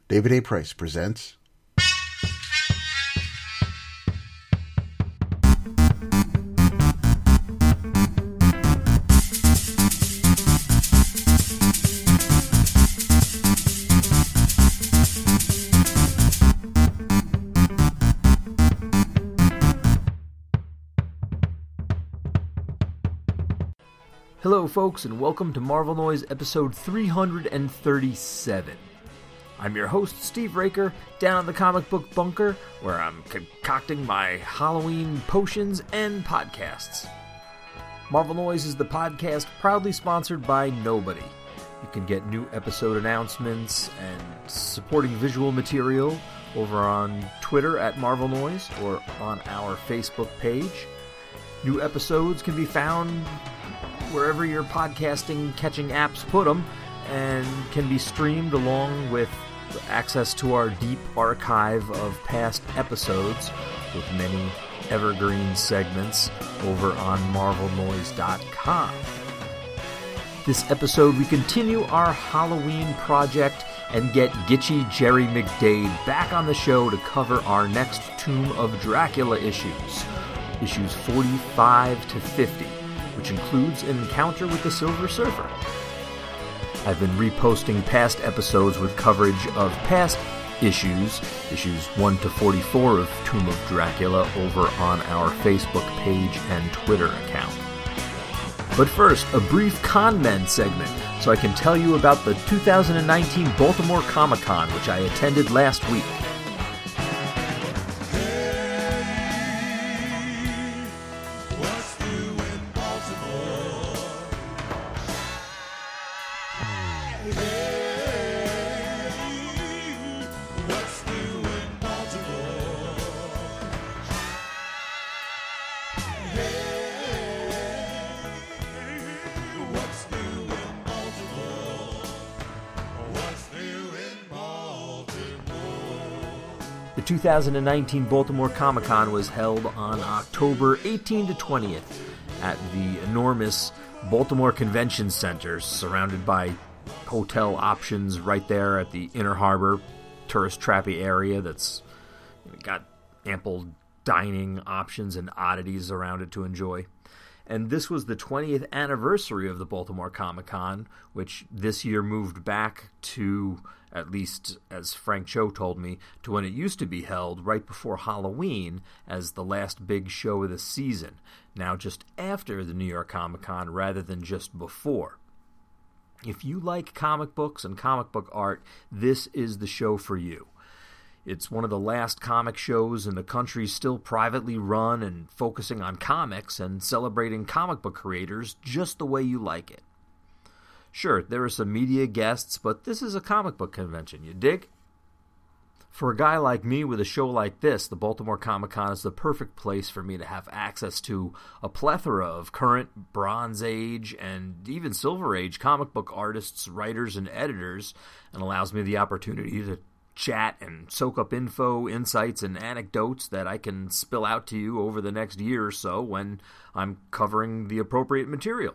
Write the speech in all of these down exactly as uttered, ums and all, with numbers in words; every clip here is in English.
David A. Price presents Hello folks, and welcome to Marvel Noise episode three hundred thirty-seven. I'm your host, Steve Raker, down in the comic book bunker, where I'm concocting my Halloween potions and podcasts. Marvel Noise is the podcast proudly sponsored by Nobody. You can get new episode announcements and supporting visual material over on Twitter at Marvel Noise or on our Facebook page. New episodes can be found wherever your podcasting catching apps put them, and can be streamed along with access to our deep archive of past episodes with many evergreen segments over on marvel noise dot com. This episode, we continue our Halloween project and get Gitchy Jerry McDade back on the show to cover our next Tomb of Dracula issues, issues forty-five to fifty. Which includes an encounter with the Silver Surfer. I've been reposting past episodes with coverage of past issues, issues one to forty-four of Tomb of Dracula, over on our Facebook page and Twitter account. But first, a brief Con Men segment, so I can tell you about the two thousand nineteen Baltimore Comic-Con, which I attended last week. The two thousand nineteen Baltimore Comic-Con was held on October eighteenth to twentieth at the enormous Baltimore Convention Center, surrounded by hotel options right there at the Inner Harbor tourist trappy area that's got ample dining options and oddities around it to enjoy. And this was the twentieth anniversary of the Baltimore Comic-Con, which this year moved back to, at least as Frank Cho told me, to when it used to be held right before Halloween as the last big show of the season, now just after the New York Comic-Con rather than just before. If you like comic books and comic book art, this is the show for you. It's one of the last comic shows in the country still privately run and focusing on comics and celebrating comic book creators just the way you like it. Sure, there are some media guests, but this is a comic book convention, you dig? For a guy like me with a show like this, the Baltimore Comic-Con is the perfect place for me to have access to a plethora of current Bronze Age and even Silver Age comic book artists, writers, and editors, and allows me the opportunity to chat and soak up info, insights, and anecdotes that I can spill out to you over the next year or so when I'm covering the appropriate material.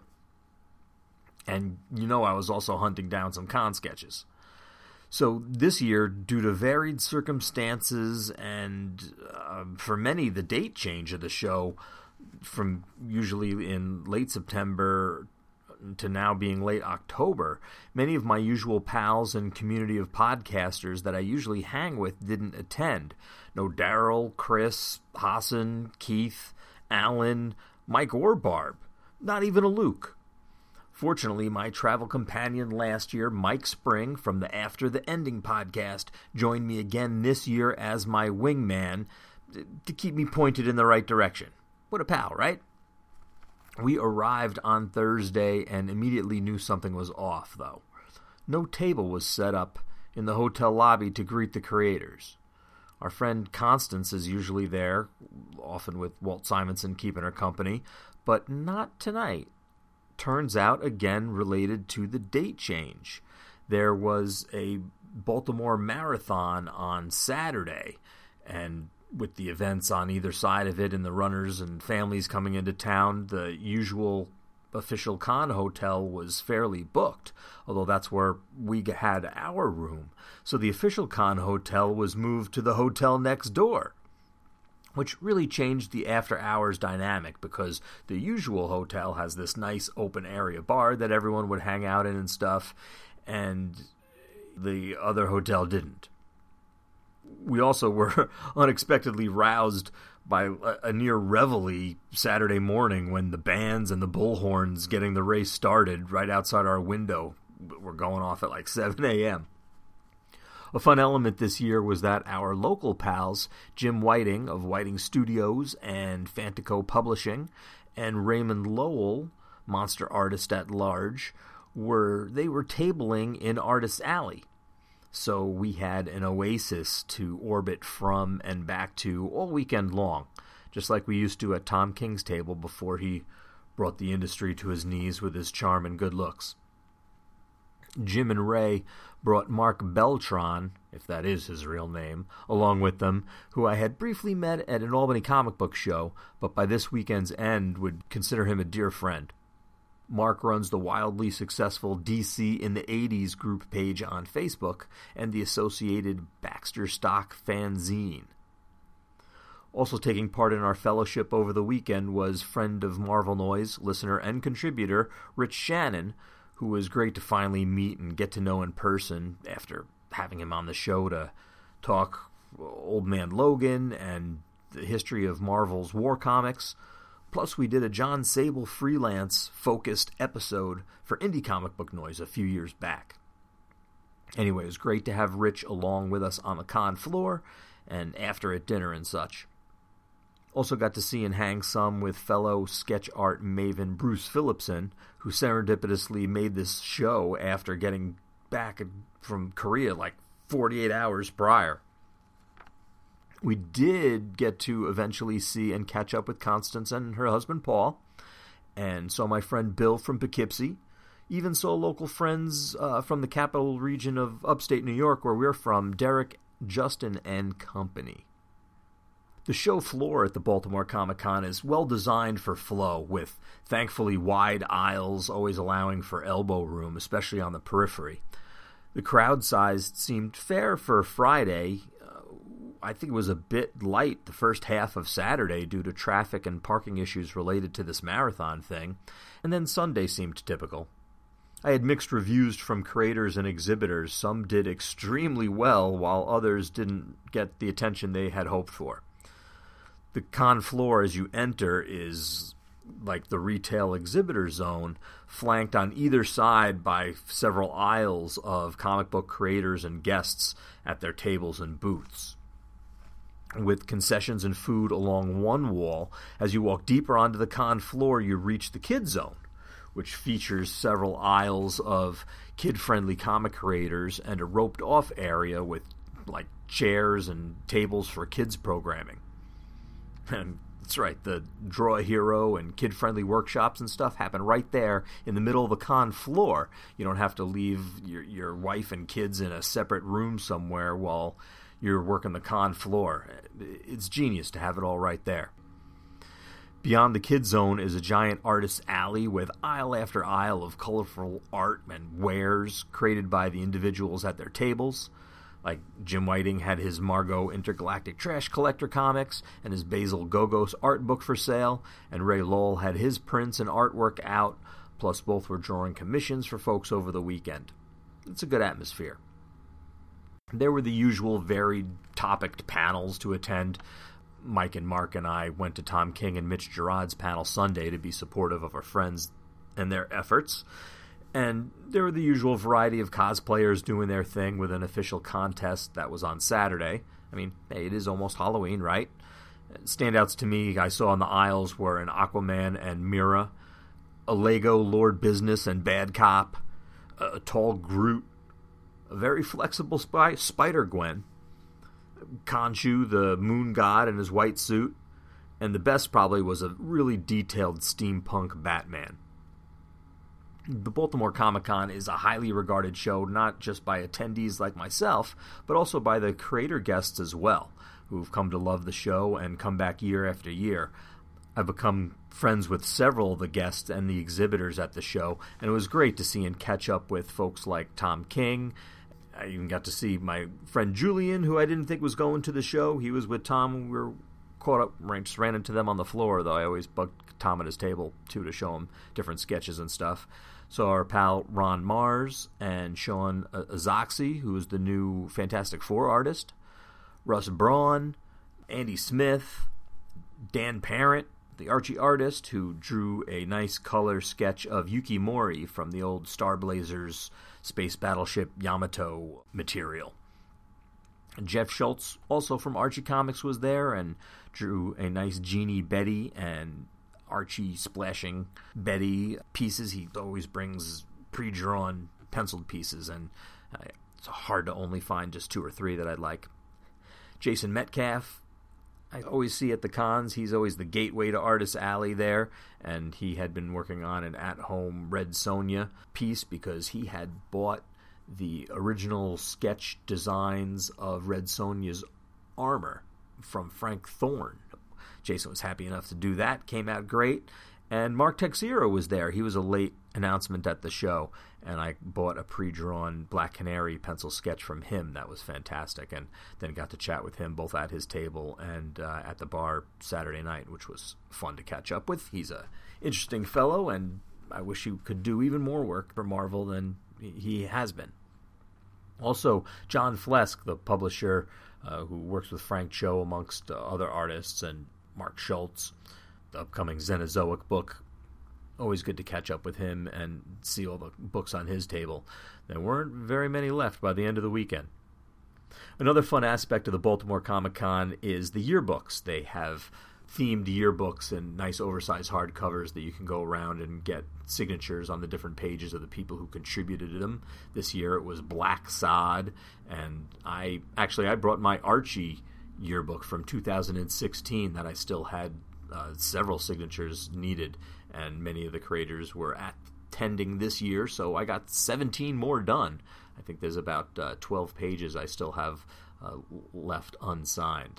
And you know I was also hunting down some con sketches. So this year, due to varied circumstances and uh, for many the date change of the show from usually in late September to now being late October, many of my usual pals and community of podcasters that I usually hang with didn't attend. No Daryl, Chris, Hassan, Keith, Alan, Mike, or Barb. Not even a Luke. Fortunately, my travel companion last year, Mike Spring from the After the Ending podcast, joined me again this year as my wingman to keep me pointed in the right direction. What a pal, right? We arrived on Thursday and immediately knew something was off, though. No table was set up in the hotel lobby to greet the creators. Our friend Constance is usually there, often with Walt Simonson keeping her company, but not tonight. Turns out, again, related to the date change. There was a Baltimore Marathon on Saturday, and with the events on either side of it and the runners and families coming into town, the usual official con hotel was fairly booked, although that's where we had our room. So the official con hotel was moved to the hotel next door, which really changed the after-hours dynamic because the usual hotel has this nice open-area bar that everyone would hang out in and stuff, and the other hotel didn't. We also were unexpectedly roused by a near reveille Saturday morning when the bands and the bullhorns getting the race started right outside our window were going off at like seven a.m. A fun element this year was that our local pals, Jim Whiting of Whiting Studios and Fantico Publishing, and Raymond Lowell, monster artist at large, were they were tabling in Artist Alley. So we had an oasis to orbit from and back to all weekend long, just like we used to at Tom King's table before he brought the industry to his knees with his charm and good looks. Jim and Ray brought Mark Beltran, if that is his real name, along with them, who I had briefly met at an Albany comic book show, but by this weekend's end would consider him a dear friend. Mark runs the wildly successful D C in the eighties group page on Facebook and the associated Baxter Stock fanzine. Also taking part in our fellowship over the weekend was friend of Marvel Noise, listener and contributor, Rich Shannon, who was great to finally meet and get to know in person after having him on the show to talk Old Man Logan and the history of Marvel's war comics. Plus, we did a John Sable freelance-focused episode for Indie Comic Book Noise a few years back. Anyway, it was great to have Rich along with us on the con floor and after at dinner and such. Also got to see and hang some with fellow sketch art maven Bruce Phillipson, who serendipitously made this show after getting back from Korea like forty-eight hours prior. We did get to eventually see and catch up with Constance and her husband Paul, and saw my friend Bill from Poughkeepsie, even saw local friends uh, from the capital region of upstate New York where we're from, Derek, Justin, and company. The show floor at the Baltimore Comic-Con is well designed for flow, with thankfully wide aisles always allowing for elbow room, especially on the periphery. The crowd size seemed fair for Friday. I think it was a bit light the first half of Saturday due to traffic and parking issues related to this marathon thing, and then Sunday seemed typical. I had mixed reviews from creators and exhibitors. Some did extremely well, while others didn't get the attention they had hoped for. The con floor as you enter is like the retail exhibitor zone, flanked on either side by several aisles of comic book creators and guests at their tables and booths. With concessions and food along one wall, as you walk deeper onto the con floor, you reach the kid zone, which features several aisles of kid-friendly comic creators and a roped-off area with, like, chairs and tables for kids programming. And that's right, the Draw a Hero and kid-friendly workshops and stuff happen right there in the middle of the con floor. You don't have to leave your, your wife and kids in a separate room somewhere while you're working the con floor. It's genius to have it all right there. Beyond the kid zone is a giant artist's alley with aisle after aisle of colorful art and wares created by the individuals at their tables. Like Jim Whiting had his Margot Intergalactic Trash Collector comics and his Basil Gogos art book for sale, and Ray Lowell had his prints and artwork out, plus both were drawing commissions for folks over the weekend. It's a good atmosphere. There were the usual varied topicked panels to attend. Mike and Mark and I went to Tom King and Mitch Gerard's panel Sunday to be supportive of our friends and their efforts. And there were the usual variety of cosplayers doing their thing with an official contest that was on Saturday. I mean, hey, it is almost Halloween, right? Standouts to me I saw on the aisles were an Aquaman and Mira, a Lego Lord Business and Bad Cop, a tall Groot, a very flexible spy, Spider-Gwen, Khonshu, the moon god in his white suit, and the best probably was a really detailed steampunk Batman. The Baltimore Comic-Con is a highly regarded show not just by attendees like myself, but also by the creator guests as well, who've come to love the show and come back year after year. I've become friends with several of the guests and the exhibitors at the show, and it was great to see and catch up with folks like Tom King. I even got to see my friend Julian, who I didn't think was going to the show. He was with Tom. We were caught up, just ran into them on the floor, though I always bugged Tom at his table, too, to show him different sketches and stuff. So our pal Ron Mars and Sean Azoxy, who is the new Fantastic Four artist, Russ Braun, Andy Smith, Dan Parent, the Archie artist, who drew a nice color sketch of Yuki Mori from the old Star Blazers space battleship Yamato material. And Jeff Schultz, also from Archie Comics, was there and drew a nice Genie Betty and Archie splashing Betty pieces. He always brings pre-drawn penciled pieces, and uh, it's hard to only find just two or three that I'd like. Jason Metcalf, I always see at the cons. He's always the gateway to Artist Alley there, and he had been working on an at-home Red Sonja piece because he had bought the original sketch designs of Red Sonja's armor from Frank Thorne. Jason was happy enough to do that. Came out great. And Mark Texeira was there. He was a late announcement at the show, and I bought a pre-drawn Black Canary pencil sketch from him. That was fantastic, and then got to chat with him both at his table and uh, at the bar Saturday night, which was fun to catch up with. He's a interesting fellow, and I wish he could do even more work for Marvel than he has been. Also, John Flesk, the publisher uh, who works with Frank Cho amongst uh, other artists, and Mark Schultz, the upcoming Xenozoic book. Always good to catch up with him and see all the books on his table. There weren't very many left by the end of the weekend. Another fun aspect of the Baltimore Comic-Con is the yearbooks. They have themed yearbooks and nice oversized hardcovers that you can go around and get signatures on the different pages of the people who contributed to them. This year it was Black Sod, and I actually I brought my Archie yearbook from two thousand sixteen that I still had uh, several signatures needed, and many of the creators were attending this year, so I got seventeen more done. I think there's about uh, twelve pages I still have uh, left unsigned.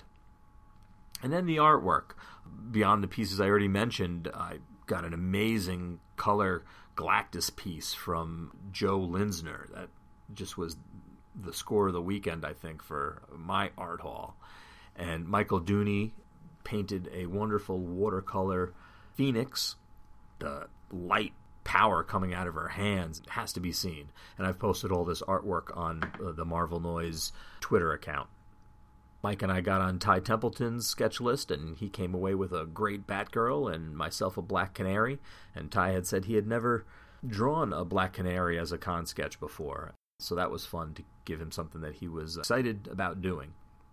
And then the artwork. Beyond the pieces I already mentioned, I got an amazing color Galactus piece from Joe Linsner. That just was the score of the weekend, I think, for my art hall. And Michael Dooney painted a wonderful watercolor Phoenix. The light power coming out of her hands has to be seen. And I've posted all this artwork on uh, the Marvel Noise Twitter account. Mike and I got on Ty Templeton's sketch list, and he came away with a great Batgirl and myself a Black Canary. And Ty had said he had never drawn a Black Canary as a con sketch before. So that was fun to give him something that he was excited about doing.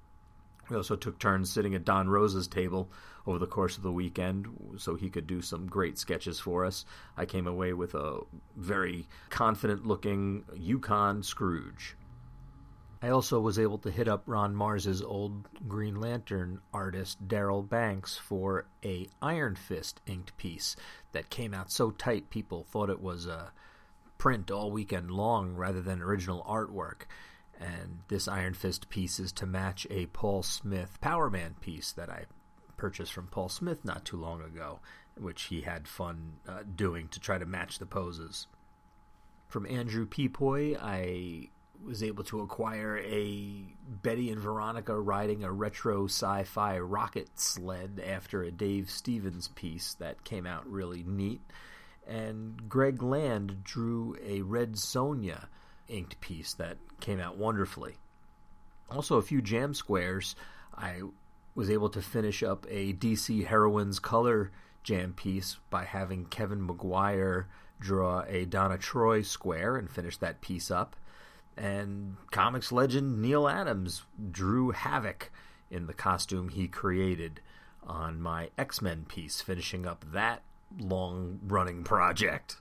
We also took turns sitting at Don Rosa's table over the course of the weekend so he could do some great sketches for us. I came away with a very confident-looking Yukon Scrooge. I also was able to hit up Ron Mars's old Green Lantern artist, Daryl Banks, for a Iron Fist inked piece that came out so tight people thought it was a print all weekend long rather than original artwork. And this Iron Fist piece is to match a Paul Smith Power Man piece that I purchased from Paul Smith not too long ago, which he had fun uh, doing to try to match the poses. From Andrew Peepoy, I was able to acquire a Betty and Veronica riding a retro sci-fi rocket sled after a Dave Stevens piece that came out really neat. And Greg Land drew a Red Sonja inked piece that came out wonderfully. Also a few jam squares. I was able to finish up a D C Heroines color jam piece by having Kevin McGuire draw a Donna Troy square and finish that piece up. And comics legend Neil Adams drew Havoc in the costume he created on my X-Men piece, finishing up that long-running project.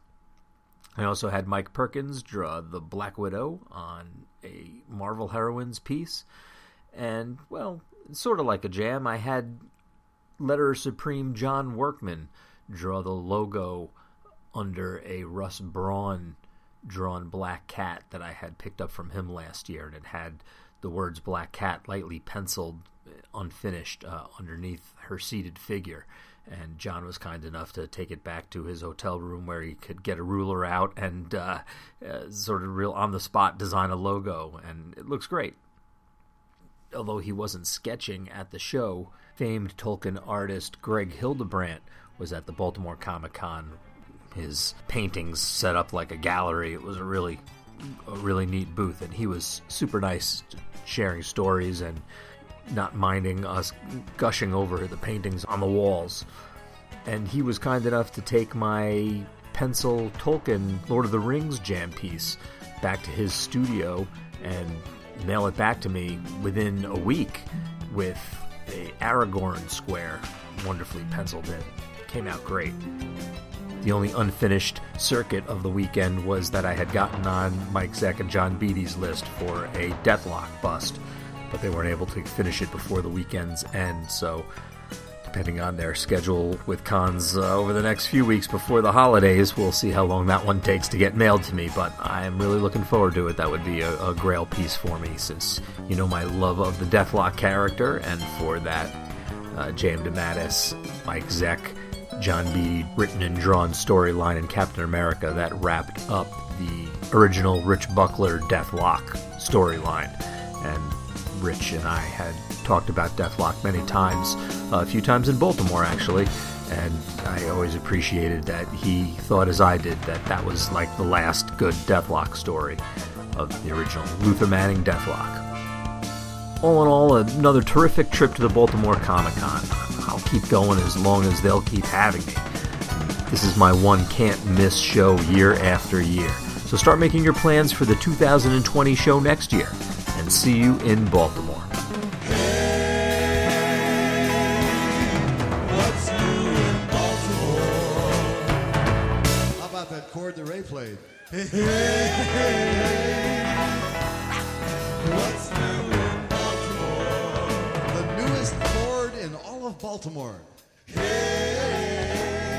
I also had Mike Perkins draw the Black Widow on a Marvel Heroines piece. And, well, sort of like a jam, I had Letterer Supreme John Workman draw the logo under a Russ Braun drawn Black Cat that I had picked up from him last year, and it had the words Black Cat lightly penciled, unfinished, uh, underneath her seated figure. and John was kind enough to take it back to his hotel room where he could get a ruler out and uh, uh, sort of real on-the-spot design a logo, and it looks great. Although he wasn't sketching at the show, famed Tolkien artist Greg Hildebrandt was at the Baltimore Comic-Con. His paintings set up like a gallery. It was a really, a really neat booth, and he was super nice, sharing stories and not minding us gushing over the paintings on the walls. And he was kind enough to take my pencil Tolkien Lord of the Rings jam piece back to his studio and mail it back to me within a week with a Aragorn square wonderfully penciled in. Came out great. The only unfinished circuit of the weekend was that I had gotten on Mike Zeck and John Beatty's list for a Deathlock bust, but they weren't able to finish it before the weekend's end, so depending on their schedule with cons uh, over the next few weeks before the holidays, we'll see how long that one takes to get mailed to me, but I'm really looking forward to it. That would be a, a grail piece for me, since you know my love of the Deathlock character, and for that uh, J M. DeMatteis, Mike Zeck, John Beatty written and drawn storyline in Captain America that wrapped up the original Rich Buckler Deathlock storyline. And Rich and I had talked about Deathlock many times, a few times in Baltimore actually, and I always appreciated that he thought as I did that that was like the last good Deathlock story of the original Luther Manning Deathlock. All in all, another terrific trip to the Baltimore Comic-Con. I'll keep going as long as they'll keep having me. This is my one can't-miss show year after year. So start making your plans for the two thousand twenty show next year, and see you in Baltimore. What's new in Baltimore? How about that chord that Ray played? Hey, hey, hey. What's new in Baltimore? The newest chord in all of Baltimore. Hey,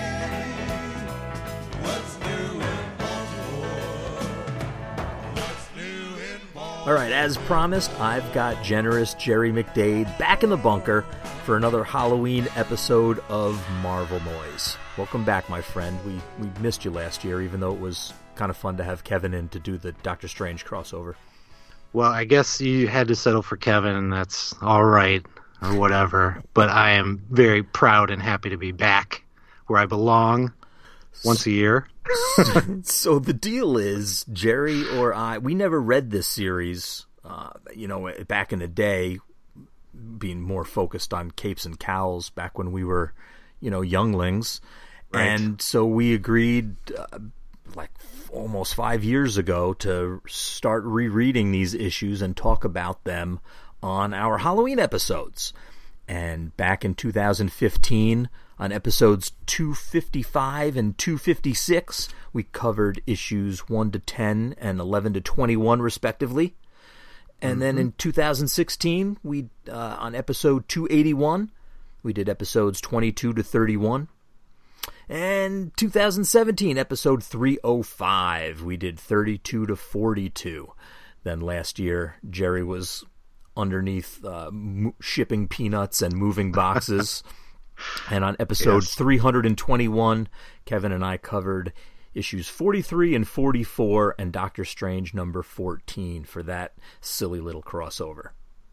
what's new in Baltimore? What's new in Baltimore? All right, as promised, I've got generous Jerry McDade back in the bunker for another Halloween episode of Marvel Noise. Welcome back, my friend. We we missed you last year, even though it was kind of fun to have Kevin in to do the Doctor Strange crossover. Well, I guess you had to settle for Kevin, and that's all right, or whatever. But I am very proud and happy to be back where I belong once a year. So the deal is, Jerry or I, we never read this series, uh, you know, back in the day, being more focused on capes and cowls back when we were, you know, younglings. Right. And so we agreed, uh, like almost five years ago, to start rereading these issues and talk about them on our Halloween episodes. And back in two thousand fifteen, on episodes two fifty-five and two fifty-six, we covered issues one to ten and eleven to twenty-one, respectively. And mm-hmm. then in two thousand sixteen, we uh, on episode two eighty-one, we did episodes twenty-two to thirty-one. And two thousand seventeen, episode three oh five, we did thirty-two to forty-two. Then last year, Jerry was underneath uh, m- shipping peanuts and moving boxes. And on episode yes. three hundred twenty-one, Kevin and I covered issues forty-three and forty-four and Doctor Strange number fourteen for that silly little crossover.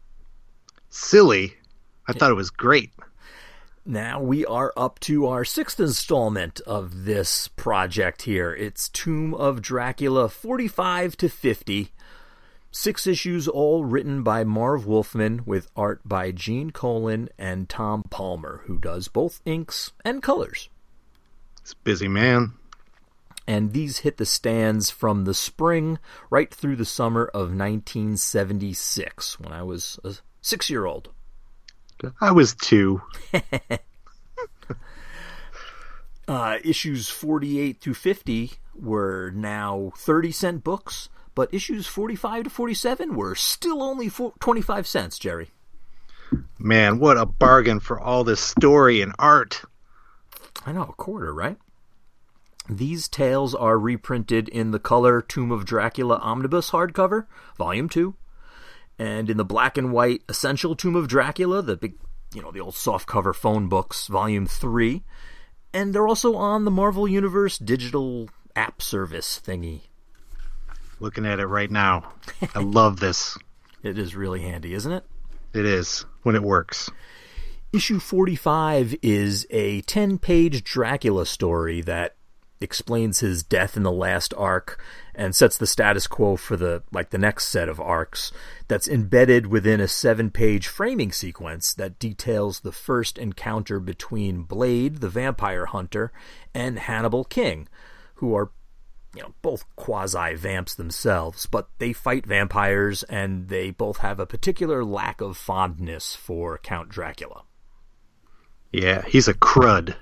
Silly? I thought it was great. Now we are up to our sixth installment of this project here. It's Tomb of Dracula forty-five to fifty. Six issues, all written by Marv Wolfman, with art by Gene Colan and Tom Palmer, who does both inks and colors. It's a busy man. And these hit the stands from the spring right through the summer of nineteen seventy-six, when I was a six-year-old. I was two. uh, issues forty-eight to fifty were now thirty-cent books, but issues forty-five to forty-seven were still only twenty-five cents, Jerry. Man, what a bargain for all this story and art. I know, a quarter, right? These tales are reprinted in the color Tomb of Dracula Omnibus hardcover, Volume two, and in the black and white Essential Tomb of Dracula, the big you know, the old softcover phone books, Volume three. And they're also on the Marvel Universe digital app service thingy. Looking at it right now. I love this. It is really handy, isn't it? It is, when it works. Issue forty-five is a ten-page Dracula story that explains his death in the last arc and sets the status quo for the like the next set of arcs that's embedded within a seven-page framing sequence that details the first encounter between Blade, the vampire hunter, and Hannibal King, who are, you know, both quasi-vamps themselves, but they fight vampires and they both have a particular lack of fondness for Count Dracula. Yeah, he's a crud.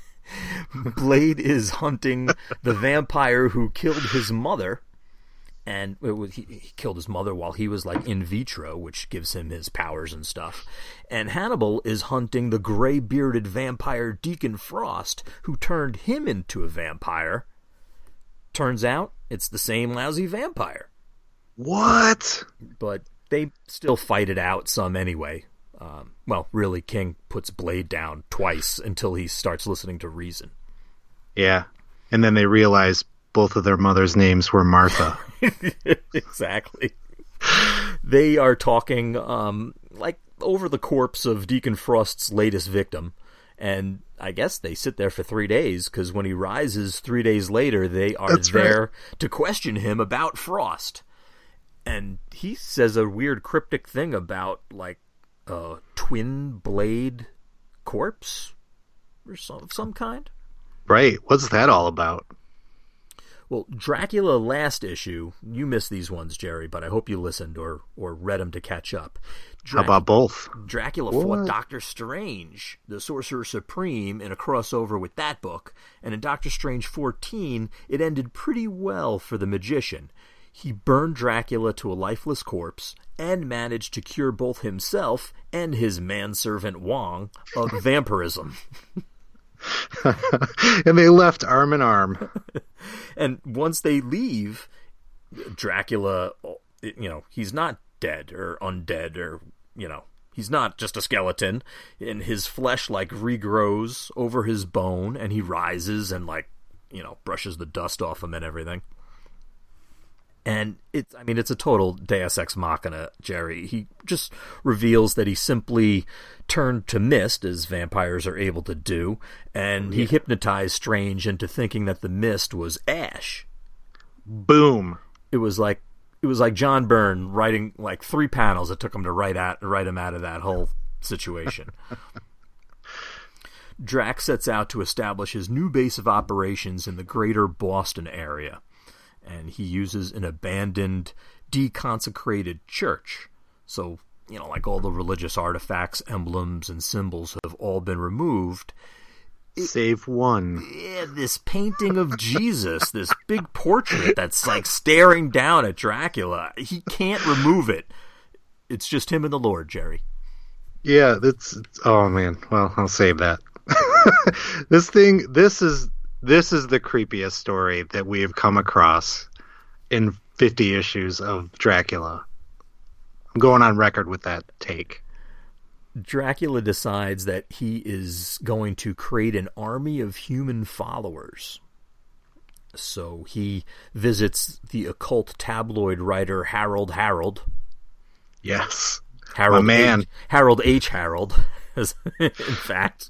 Blade is hunting the vampire who killed his mother, and it was, he, he killed his mother while he was like in vitro, which gives him his powers and stuff. And Hannibal is hunting the gray-bearded vampire Deacon Frost, who turned him into a vampire. Turns out it's the same lousy vampire. What? But they still fight it out some anyway. Um, well, really, King puts Blade down twice until he starts listening to reason. Yeah. And then they realize both of their mothers' names were Martha. Exactly. They are talking, um, like, over the corpse of Deacon Frost's latest victim. And I guess they sit there for three days, because when he rises three days later, they are That's there right. to question him about Frost. And he says a weird cryptic thing about, like, a twin blade corpse or some, of some kind. Right. What's that all about? Well, Dracula last issue, you missed these ones, Jerry, but I hope you listened or, or read them to catch up. Drac- How about both? Dracula what? fought Doctor Strange, the Sorcerer Supreme, in a crossover with that book, and in Doctor Strange fourteen, it ended pretty well for the magician. He burned Dracula to a lifeless corpse and managed to cure both himself and his manservant Wong of vampirism. And they left arm in arm. And once they leave, Dracula, you know, he's not dead or undead or, you know, he's not just a skeleton. And his flesh, like, regrows over his bone, and he rises and, like, you know, brushes the dust off him and everything. And it's, I mean, it's a total Deus Ex Machina, Jerry. He just reveals that he simply turned to mist, as vampires are able to do, and he hypnotized Strange into thinking that the mist was ash. Boom. It was like, it was like John Byrne writing like three panels. It took him to write out, write him out of that whole situation. Drax sets out to establish his new base of operations in the greater Boston area. And he uses an abandoned, deconsecrated church. So, you know, like all the religious artifacts, emblems, and symbols have all been removed. It, Save one. Yeah, this painting of Jesus, this big portrait that's like staring down at Dracula. He can't remove it. It's just him and the Lord, Jerry. Yeah, that's... Oh, man. Well, I'll save that. This thing, this is... This is the creepiest story that we have come across in fifty issues of Dracula. I'm going on record with that take. Dracula decides that he is going to create an army of human followers. So he visits the occult tabloid writer Harold Harold. Yes. Harold My man. H. Harold H. Harold, in fact.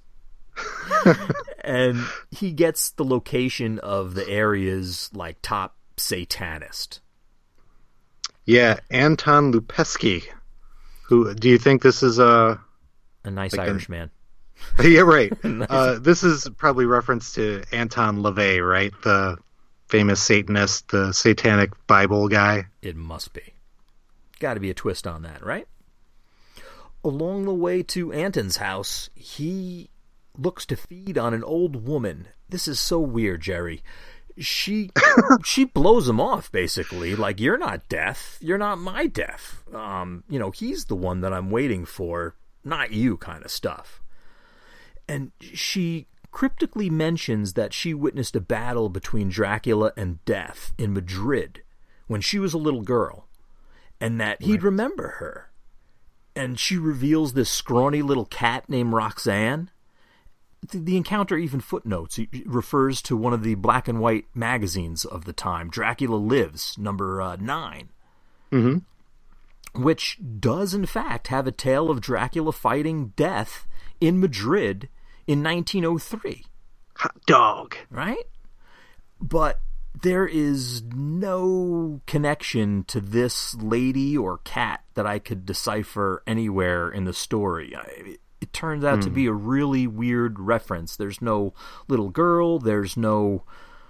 And he gets the location of the area's like top satanist. Yeah, Anton Lupesky. Who do you think this is a a nice like Irish a, man? Yeah, right. Nice. Uh, this is probably reference to Anton LaVey, right? The famous Satanist, the Satanic Bible guy. It must be. Got to be a twist on that, right? Along the way to Anton's house, he looks to feed on an old woman. This is so weird, Jerry. She she blows him off, basically. Like, you're not death. You're not my death. Um, you know, he's the one that I'm waiting for, not you kind of stuff. And she cryptically mentions that she witnessed a battle between Dracula and death in Madrid when she was a little girl, and that he'd remember her. and she reveals this scrawny little cat named Roxanne. The, the encounter even footnotes. It refers to one of the black and white magazines of the time, Dracula Lives, number uh, nine, Mm-hmm. which does, in fact, have a tale of Dracula fighting death in Madrid in nineteen oh three. Hot dog. Right? But there is no connection to this lady or cat that I could decipher anywhere in the story. I, it turns out mm. to be a really weird reference. There's no little girl. There's no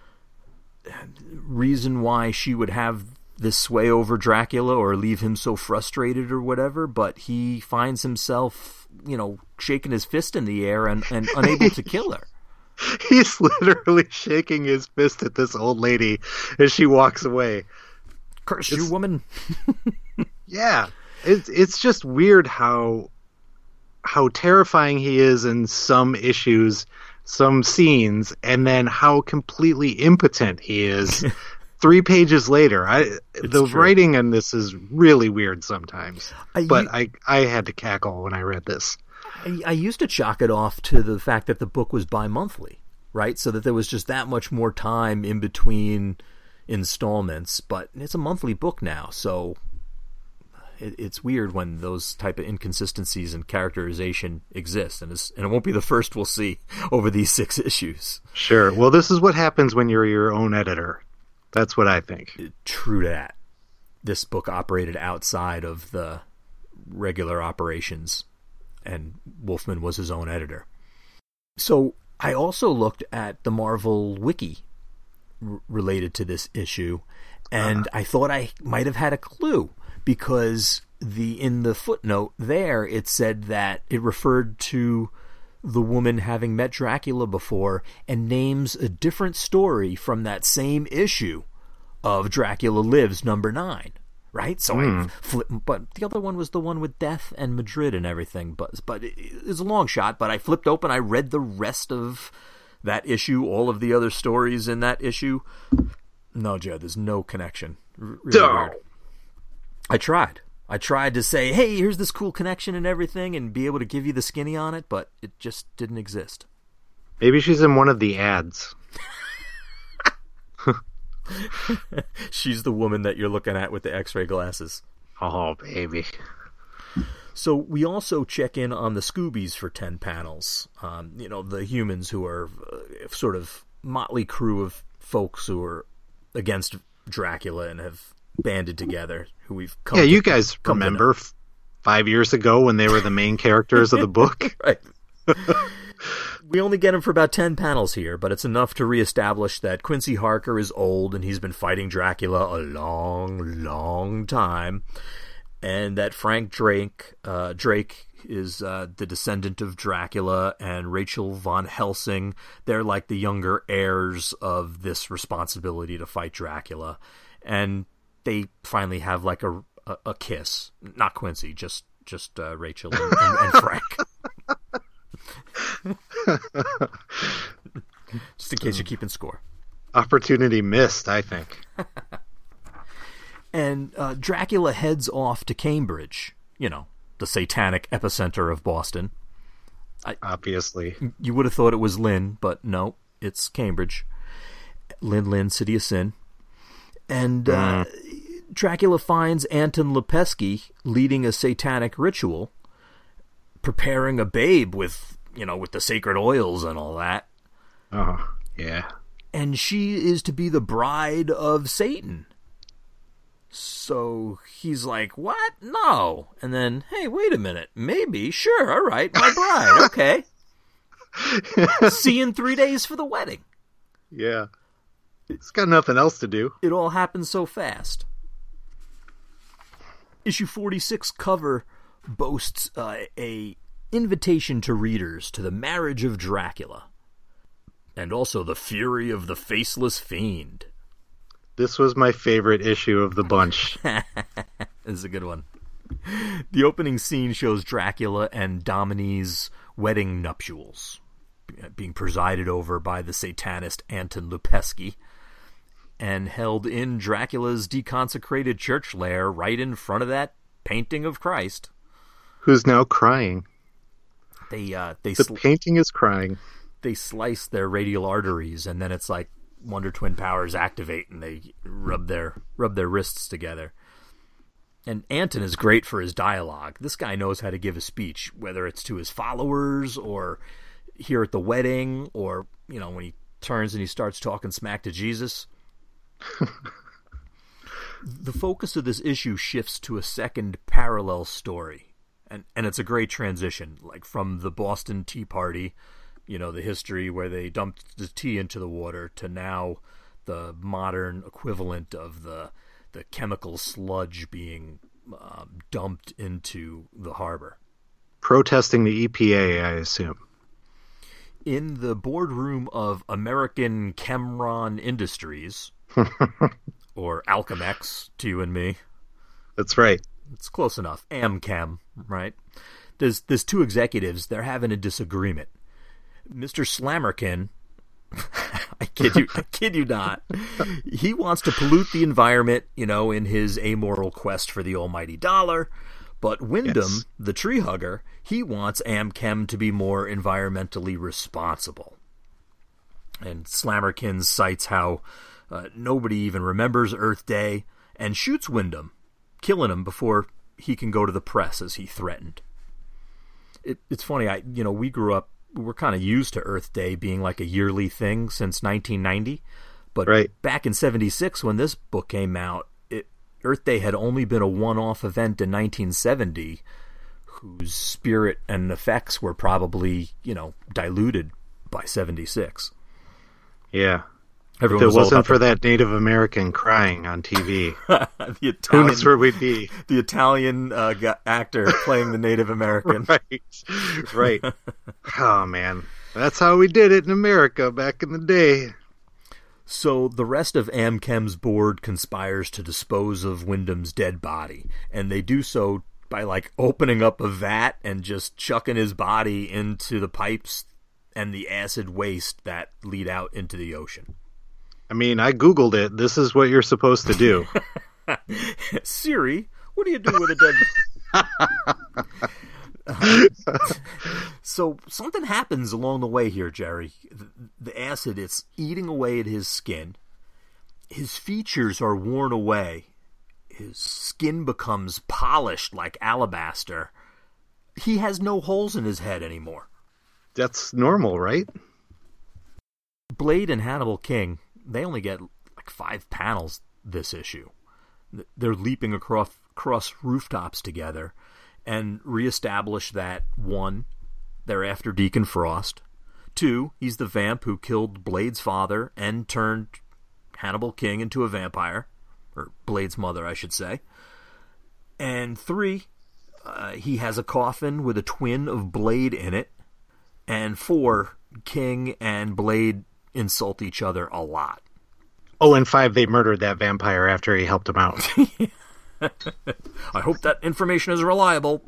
reason why she would have this sway over Dracula or leave him so frustrated or whatever, but he finds himself, you know, shaking his fist in the air and, and unable to kill her. He's literally shaking his fist at this old lady as she walks away. Curse it's, you, woman. Yeah. It's it's just weird how how terrifying he is in some issues, some scenes, and then how completely impotent he is three pages later. I the true. writing in this is really weird sometimes. I, but you, I, I had to cackle when I read this. I, I used to chalk it off to the fact that the book was bi-monthly, right? So that there was just that much more time in between installments, but it's a monthly book now, so it, it's weird when those type of inconsistencies in characterization exist, and, it's, and it won't be the first we'll see over these six issues. Sure. Well, this is what happens when you're your own editor. That's what I think. True that. This book operated outside of the regular operations, and Wolfman was his own editor. So I also looked at the Marvel Wiki r- related to this issue, and uh-huh. I thought I might have had a clue, because the in the footnote there it said that it referred to the woman having met Dracula before and names a different story from that same issue of Dracula Lives number nine. Right? So mm. I flipped, but the other one was the one with death and Madrid and everything. But but it, it's a long shot. But I flipped open, I read the rest of that issue, all of the other stories in that issue. No, Joe, there's no connection. Really weird. I tried. I tried to say, hey, here's this cool connection and everything, and be able to give you the skinny on it, but it just didn't exist. Maybe she's in one of the ads. She's the woman that you're looking at with the X-ray glasses. Oh, baby. So we also check in on the Scoobies for ten panels. Um, you know, the humans who are uh, sort of motley crew of folks who are against Dracula and have banded together. Who we've come yeah, to, you guys remember f- five years ago when they were the main characters of the book? Right. We only get him for about ten panels here, but it's enough to reestablish that Quincy Harker is old and he's been fighting Dracula a long, long time, and that Frank Drake uh, Drake is uh, the descendant of Dracula, and Rachel Von Helsing, they're like the younger heirs of this responsibility to fight Dracula, and they finally have like a a, a kiss. Not Quincy, just just uh, Rachel and, and, and Frank. Just in case you're keeping score. Opportunity missed, I think. And uh, Dracula heads off to Cambridge, you know, the satanic epicenter of Boston. I, Obviously. You would have thought it was Lynn, but no, it's Cambridge. Lynn, Lynn, City of Sin. And uh, mm. Dracula finds Anton Lepesky leading a satanic ritual, preparing a babe with, you know, with the sacred oils and all that. Oh, yeah. And she is to be the bride of Satan. So he's like, what? No. And then, hey, wait a minute. Maybe. Sure. All right. My bride. Okay. See you in three days for the wedding. Yeah. It's got nothing else to do. It all happened so fast. Issue forty-six cover boasts uh, a invitation to readers to the marriage of Dracula, and also the fury of the faceless fiend. This was my favorite issue of the bunch. This is a good one. The opening scene shows Dracula and Domini's wedding nuptials being presided over by the satanist Anton Lepesky and held in Dracula's deconsecrated church lair right in front of that painting of Christ. who's now crying. They uh, they the sl- painting is crying. They slice their radial arteries, and then it's like Wonder Twin powers activate, and they rub their rub their wrists together. And Anton is great for his dialogue. This guy knows how to give a speech, whether it's to his followers or here at the wedding, or, you know, when he turns and he starts talking smack to Jesus. The focus of this issue shifts to a second parallel story, and and it's a great transition, like from the Boston Tea Party, you know, the history where they dumped the tea into the water, to now the modern equivalent of the the chemical sludge being um, dumped into the harbor. Protesting the E P A, I assume. In the boardroom of American Chemron Industries, or Alchemex to you and me. That's right. It's close enough. Amchem, right? There's there's two executives. They're having a disagreement. Mister Slammerkin, I kid you, I kid you not. He wants to pollute the environment, you know, in his amoral quest for the almighty dollar. But Wyndham, yes. the tree hugger, he wants Amchem to be more environmentally responsible. And Slammerkin cites how uh, nobody even remembers Earth Day, and shoots Wyndham, killing him before he can go to the press as he threatened. It, it's funny, I you know, we grew up, we're kind of used to Earth Day being like a yearly thing since nineteen ninety. But right. back in seventy-six, when this book came out, it, Earth Day had only been a one-off event in nineteen seventy, whose spirit and effects were probably, you know, diluted by seventy-six. Yeah. Everyone if it was wasn't for the... that Native American crying on T V, the Italian, who knows where we'd be? The Italian uh, actor playing the Native American. Right, right. Oh, man. That's how we did it in America back in the day. So the rest of Amchem's board conspires to dispose of Wyndham's dead body, and they do so by, like, opening up a vat and just chucking his body into the pipes and the acid waste that lead out into the ocean. I mean, I Googled it. This is what you're supposed to do. Siri, what do you do with a dead... uh, so something happens along the way here, Jerry. The, the acid, it's eating away at his skin. His features are worn away. His skin becomes polished like alabaster. He has no holes in his head anymore. That's normal, right? Blade and Hannibal King, they only get like five panels this issue. They're leaping across, across rooftops together and reestablish that, one, they're after Deacon Frost. Two, he's the vamp who killed Blade's father and turned Hannibal King into a vampire. Or Blade's mother, I should say. And three, uh, he has a coffin with a twin of Blade in it. And four, King and Blade insult each other a lot. Oh, and five, they murdered that vampire after he helped him out. I hope that information is reliable.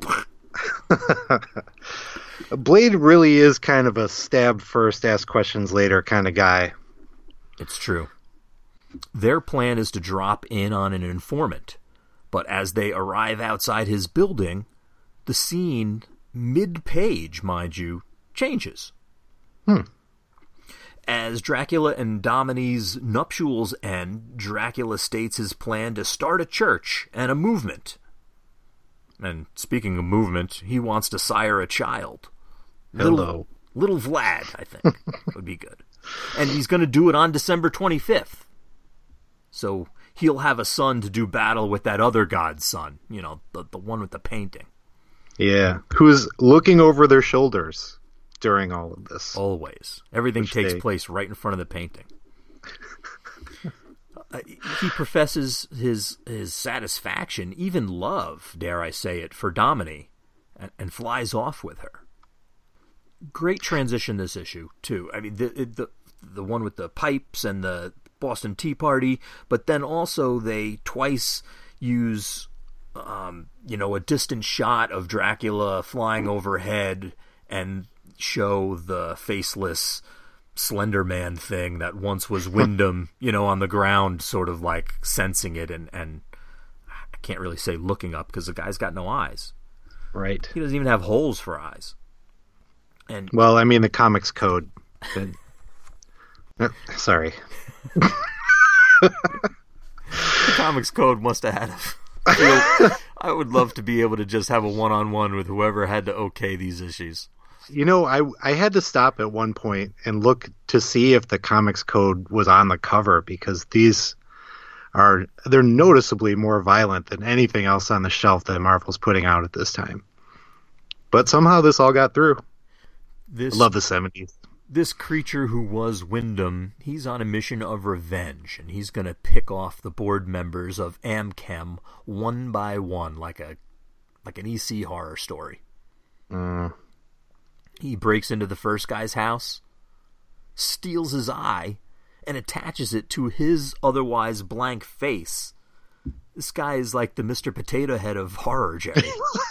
Blade really is kind of a stab first, ask questions later kind of guy. It's true. Their plan is to drop in on an informant, but as they arrive outside his building, the scene, mid-page, mind you, changes. Hmm. As Dracula and Domini's nuptials end, Dracula states his plan to start a church and a movement. And speaking of movement, he wants to sire a child. Hello. Little, little Vlad, I think, would be good. And he's going to do it on December twenty-fifth. So he'll have a son to do battle with that other god's son, you know, the, the one with the painting. Yeah, who's looking over their shoulders during all of this. Always. Everything Which takes they... place right in front of the painting. uh, he professes his his satisfaction, even love, dare I say it, for Domini, and, and flies off with her. Great transition this issue, too. I mean, the the the one with the pipes and the Boston Tea Party, but then also they twice use, um, you know, a distant shot of Dracula flying overhead and show the faceless Slender Man thing that once was Wyndham, you know, on the ground, sort of like sensing it and, and I can't really say looking up because the guy's got no eyes. Right. He doesn't even have holes for eyes. And well, I mean the comics code. uh, sorry. The comics code must have had a feel. I would love to be able to just have a one-on-one with whoever had to okay these issues. You know, I I had to stop at one point and look to see if the comics code was on the cover, because these are they're noticeably more violent than anything else on the shelf that Marvel's putting out at this time. But somehow this all got through. This, I love the seventies. This creature who was Wyndham, he's on a mission of revenge, and he's going to pick off the board members of Amchem one by one, like a like an E C horror story. Mm. He breaks into the first guy's house, steals his eye, and attaches it to his otherwise blank face. This guy is like the Mister Potato Head of horror, Jerry.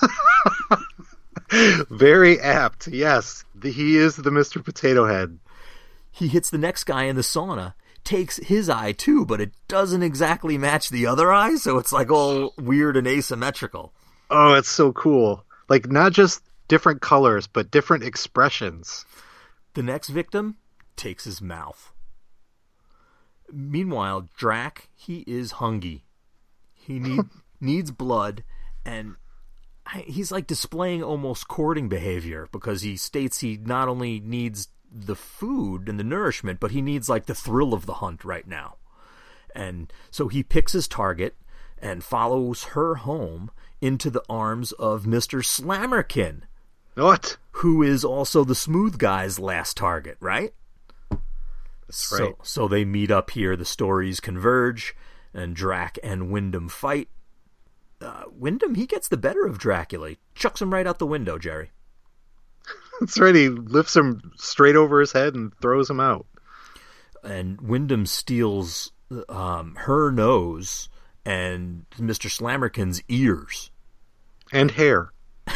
Very apt, yes. The, he is the Mister Potato Head. He hits the next guy in the sauna, takes his eye too, but it doesn't exactly match the other eye, so it's like all weird and asymmetrical. Oh, it's so cool. Like, not just different colors, but different expressions. The next victim takes his mouth. Meanwhile, Drac, he is hungry. He need, needs blood, and I, he's like displaying almost courting behavior, because he states he not only needs the food and the nourishment, but he needs like the thrill of the hunt right now. And so he picks his target and follows her home into the arms of Mister Slammerkin. What? Who is also the smooth guy's last target, right? That's so, right. So they meet up here, the stories converge, and Drac and Wyndham fight. Uh, Wyndham, he gets the better of Dracula. He chucks him right out the window, Jerry. That's right, he lifts him straight over his head and throws him out. And Wyndham steals um, her nose and Mister Slammerkin's ears. And hair.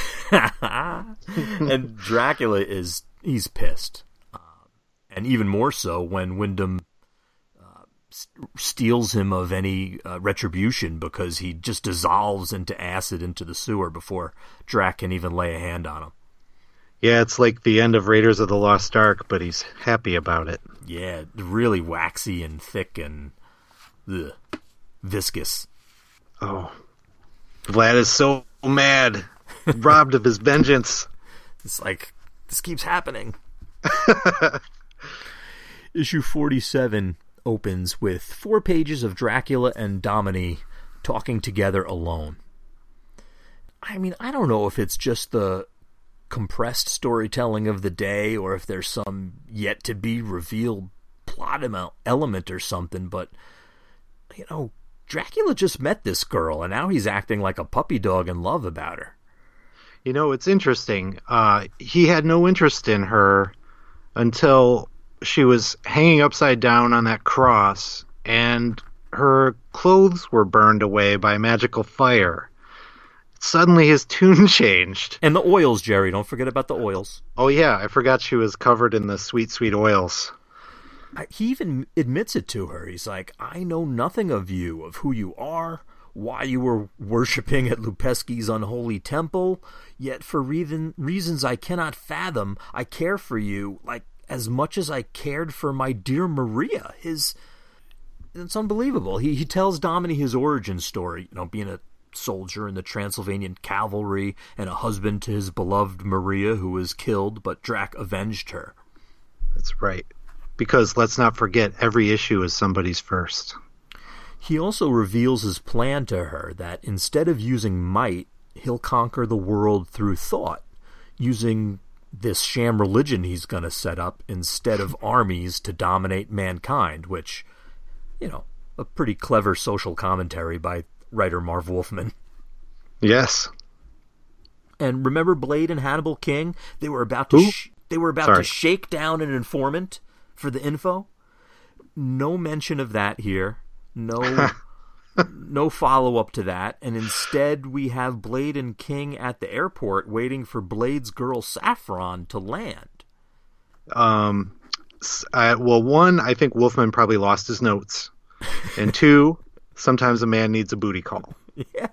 And Dracula is, he's pissed. Uh, and even more so when Wyndham uh, st- steals him of any uh, retribution, because he just dissolves into acid into the sewer before Drac can even lay a hand on him. Yeah, it's like the end of Raiders of the Lost Ark, but he's happy about it. Yeah, really waxy and thick and ugh, viscous. Oh. Vlad is so mad. Robbed of his vengeance. It's like, this keeps happening. Issue forty-seven opens with four pages of Dracula and Domini talking together alone. I mean, I don't know if it's just the compressed storytelling of the day, or if there's some yet-to-be-revealed plot element or something, but, you know, Dracula just met this girl, and now he's acting like a puppy dog in love about her. You know, it's interesting. Uh, he had no interest in her until she was hanging upside down on that cross, and her clothes were burned away by magical fire. Suddenly his tune changed. And the oils, Jerry. Don't forget about the oils. Oh, yeah. I forgot she was covered in the sweet, sweet oils. He even admits it to her. He's like, I know nothing of you, of who you are, why you were worshipping at Lupeski's unholy temple, yet for reason, reasons I cannot fathom, I care for you like as much as I cared for my dear Maria. His, it's unbelievable. He he tells Domini his origin story, you know, being a soldier in the Transylvanian cavalry and a husband to his beloved Maria, who was killed, but Drac avenged her. That's right. Because let's not forget, every issue is somebody's first. He also reveals his plan to her, that instead of using might, he'll conquer the world through thought, using this sham religion he's going to set up instead of armies to dominate mankind, which, you know, a pretty clever social commentary by writer Marv Wolfman. Yes. And remember Blade and Hannibal King? They were about to sh- they were about Sorry. to shake down an informant for the info. No mention of that here. No no follow-up to that. And instead we have Blade and King at the airport waiting for Blade's girl Saffron to land. Um, I, well, one, I think Wolfman probably lost his notes. And two, sometimes a man needs a booty call. Yeah.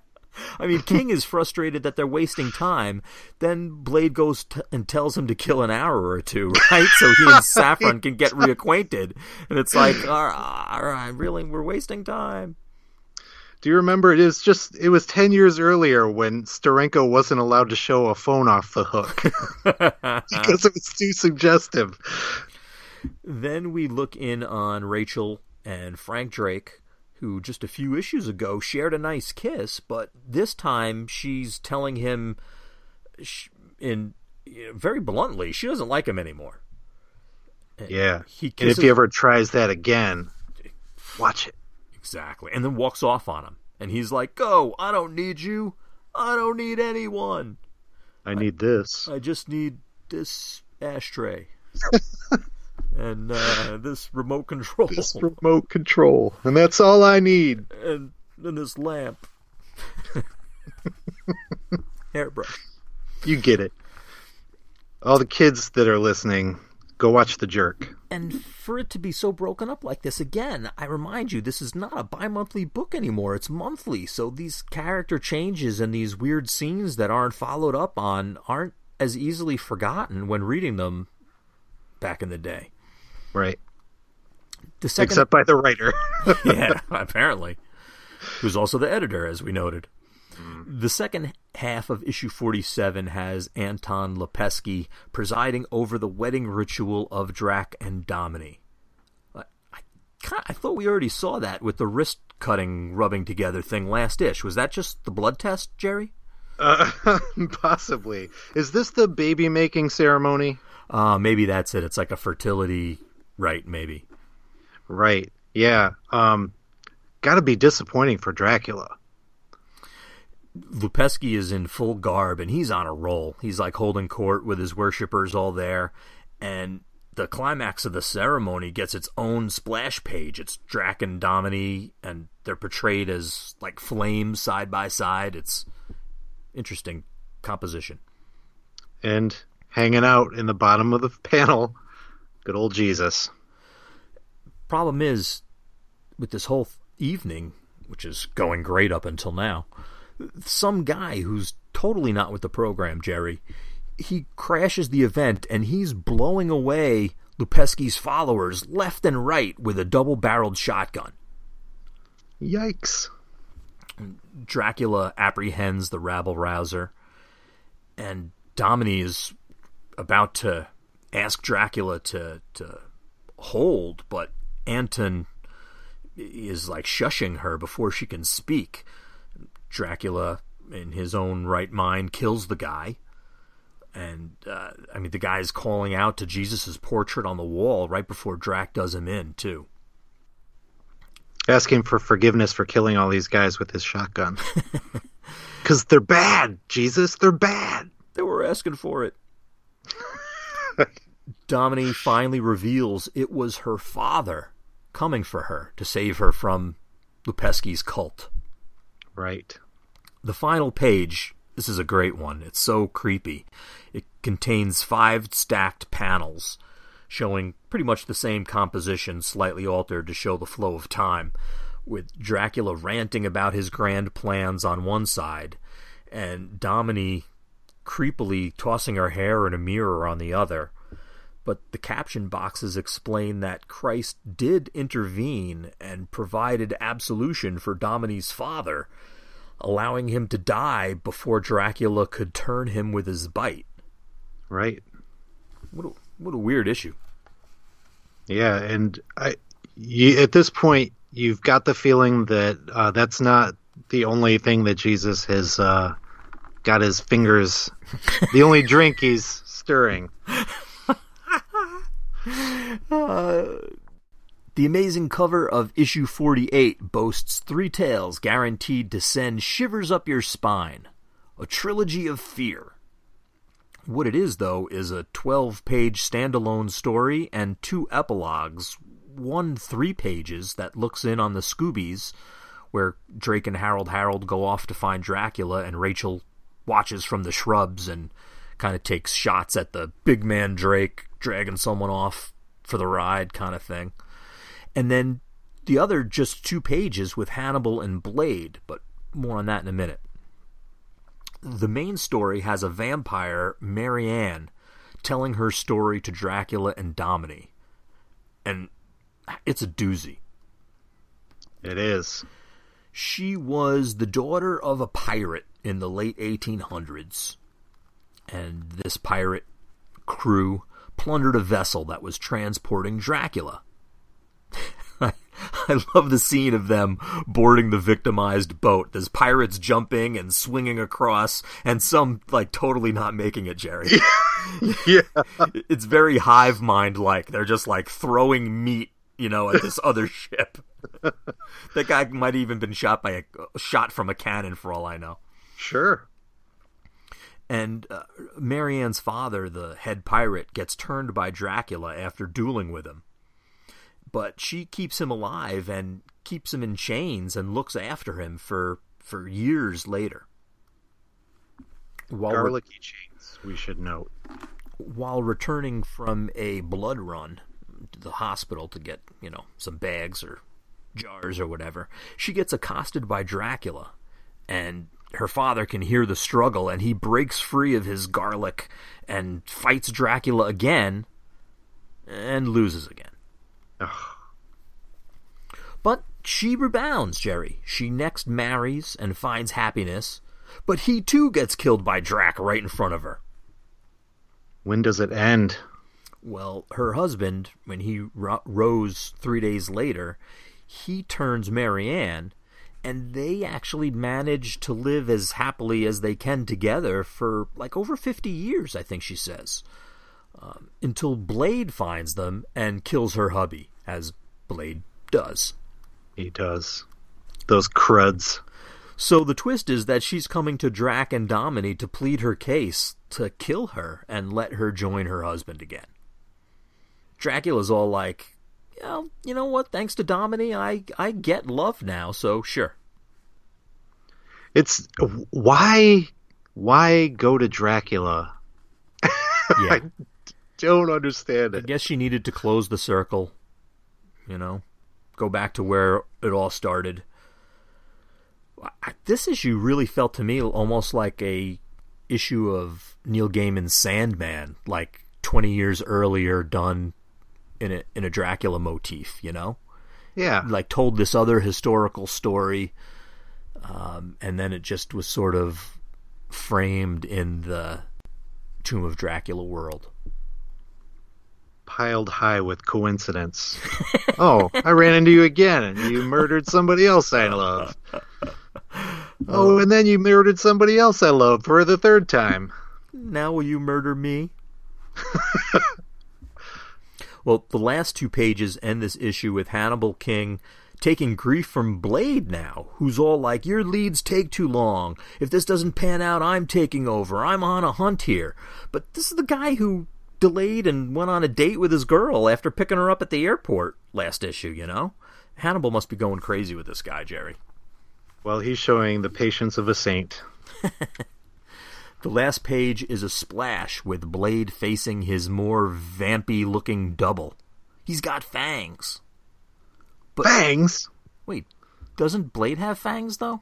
I mean, King is frustrated that they're wasting time. Then Blade goes t- and tells him to kill an arrow or two, right? So he and Saffron can get reacquainted. And it's like, all right, all right, really, we're wasting time. Do you remember? It is just, it was ten years earlier when Steranko wasn't allowed to show a phone off the hook because it was too suggestive. Then we look in on Rachel and Frank Drake, who just a few issues ago shared a nice kiss, but this time she's telling him in very bluntly she doesn't like him anymore. Yeah. He and if he ever tries that again, watch it. Exactly. And then walks off on him. And he's like, go, I don't need you. I don't need anyone. I need I, this. I just need this ashtray. And uh, this remote control. This remote control. And that's all I need. And then this lamp. Hairbrush. You get it. All the kids that are listening, go watch The Jerk. And for it to be so broken up like this, again, I remind you, this is not a bi-monthly book anymore. It's monthly. So these character changes and these weird scenes that aren't followed up on aren't as easily forgotten when reading them back in the day. Right. The second... Except by the writer. Yeah, apparently. Who's also the editor, as we noted. Mm. The second half of issue forty-seven has Anton Lepesky presiding over the wedding ritual of Drac and Domini. I, I, I thought we already saw that with the wrist-cutting, rubbing together thing last ish. Was that just the blood test, Jerry? Uh, possibly. Is this the baby-making ceremony? Uh, maybe that's it. It's like a fertility rite, maybe. Right. Yeah. Um, gotta be disappointing for Dracula. Lepesky is in full garb, and he's on a roll. He's like holding court with his worshippers all there, and the climax of the ceremony gets its own splash page. It's Drac and Domini, and they're portrayed as like flames side by side. It's interesting composition. And hanging out in the bottom of the panel, good old Jesus. Problem is, with this whole evening, which is going great up until now, some guy who's totally not with the program, Jerry, he crashes the event and he's blowing away Lepesky's followers left and right with a double-barreled shotgun. Yikes. Dracula apprehends the rabble-rouser, and Domini is about to ask Dracula to to hold, but Anton is like shushing her before she can speak. Dracula, in his own right mind, kills the guy. And, uh, I mean, the guy's calling out to Jesus' portrait on the wall right before Drac does him in, too. Asking for forgiveness for killing all these guys with his shotgun. Because they're bad, Jesus. They're bad. They were asking for it. Domini finally reveals it was her father coming for her to save her from Lepesky's cult. Right. The final page, this is a great one. It's so creepy. It contains five stacked panels showing pretty much the same composition, slightly altered to show the flow of time, with Dracula ranting about his grand plans on one side, and Domini creepily tossing her hair in a mirror on the other. But the caption boxes explain that Christ did intervene and provided absolution for Domini's father, allowing him to die before Dracula could turn him with his bite. Right. What a, what a weird issue. Yeah, and I, you, at this point, you've got the feeling that uh, that's not the only thing that Jesus has uh, got his fingers, the only drink he's stirring. uh, the amazing cover of issue forty-eight boasts three tales guaranteed to send shivers up your spine. A trilogy of fear. What it is, though, is a twelve-page standalone story and two epilogues, one three pages that looks in on the Scoobies, where Drake and Harold Harold go off to find Dracula, and Rachel watches from the shrubs and kind of takes shots at the big man Drake dragging someone off for the ride kind of thing. And then the other just two pages with Hannibal and Blade, but more on that in a minute. The main story has a vampire, Marianne, telling her story to Dracula and Domini. And it's a doozy. It is. She was the daughter of a pirate in the late eighteen hundreds. And this pirate crew plundered a vessel that was transporting Dracula. I love the scene of them boarding the victimized boat. There's pirates jumping and swinging across, and some, like, totally not making it, Jerry. Yeah. It's very hive mind-like. They're just, like, throwing meat, you know, at this other ship. That guy might have even been shot by a shot from a cannon, for all I know. Sure. And uh, Marianne's father, the head pirate, gets turned by Dracula after dueling with him. But she keeps him alive and keeps him in chains and looks after him for, for years later. While Garlicky chains, we should note. While returning from a blood run to the hospital to get, you know, some bags or jars or whatever, she gets accosted by Dracula. And her father can hear the struggle, and he breaks free of his garlic and fights Dracula again and loses again. Ugh. But she rebounds, Jerry. She next marries and finds happiness, but he too gets killed by Drac right in front of her. When does it end? Well, her husband, when he ro- rose three days later, he turns Marianne, and they actually manage to live as happily as they can together for like over fifty years, I think she says. Um, until Blade finds them and kills her hubby, as Blade does. He does. Those cruds. So the twist is that she's coming to Drac and Domini to plead her case to kill her and let her join her husband again. Dracula's all like, well, you know what, thanks to Domini, I, I get love now, so sure. It's, why, why go to Dracula? Yeah. I don't understand I it. guess she needed to close the circle, you know, go back to where it all started. This issue really felt to me almost like a issue of Neil Gaiman's Sandman, like twenty years earlier, done in a in a Dracula motif, you know? Yeah. Like told this other historical story, um, and then it just was sort of framed in the Tomb of Dracula world. Piled high with coincidence. Oh, I ran into you again, and you murdered somebody else I love. Oh, and then you murdered somebody else I love for the third time. Now will you murder me? Well, the last two pages end this issue with Hannibal King taking grief from Blade now, who's all like, your leads take too long. If this doesn't pan out, I'm taking over. I'm on a hunt here. But this is the guy who delayed and went on a date with his girl after picking her up at the airport last issue, you know? Hannibal must be going crazy with this guy, Jerry. Well, he's showing the patience of a saint. The last page is a splash with Blade facing his more vampy-looking double. He's got fangs. But, fangs? Wait, doesn't Blade have fangs, though?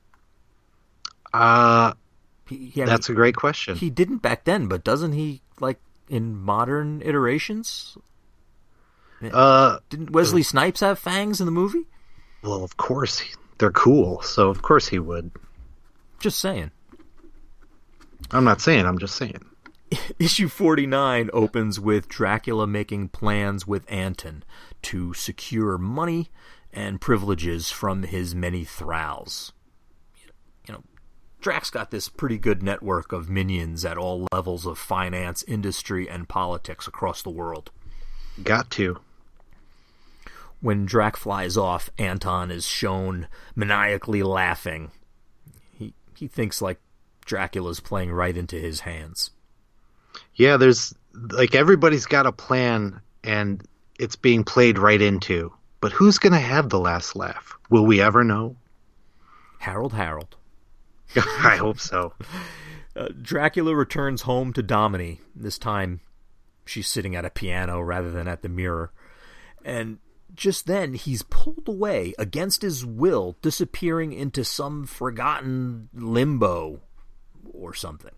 Uh, he, he, that's I mean, a great question. He didn't back then, but doesn't he, like, in modern iterations? Uh, Didn't Wesley Snipes have fangs in the movie? Well, of course. They're cool, so of course he would. Just saying. I'm not saying, I'm just saying. Issue forty-nine opens with Dracula making plans with Anton to secure money and privileges from his many thralls. You know, Drac's got this pretty good network of minions at all levels of finance, industry, and politics across the world. Got to. When Drac flies off, Anton is shown maniacally laughing. He he thinks like Dracula's playing right into his hands. Yeah, there's, like, everybody's got a plan, and it's being played right into. But who's going to have the last laugh? Will we ever know? Harold Harold. I hope so. Uh, Dracula returns home to Domini. This time, she's sitting at a piano rather than at the mirror. And just then, he's pulled away against his will, disappearing into some forgotten limbo or something.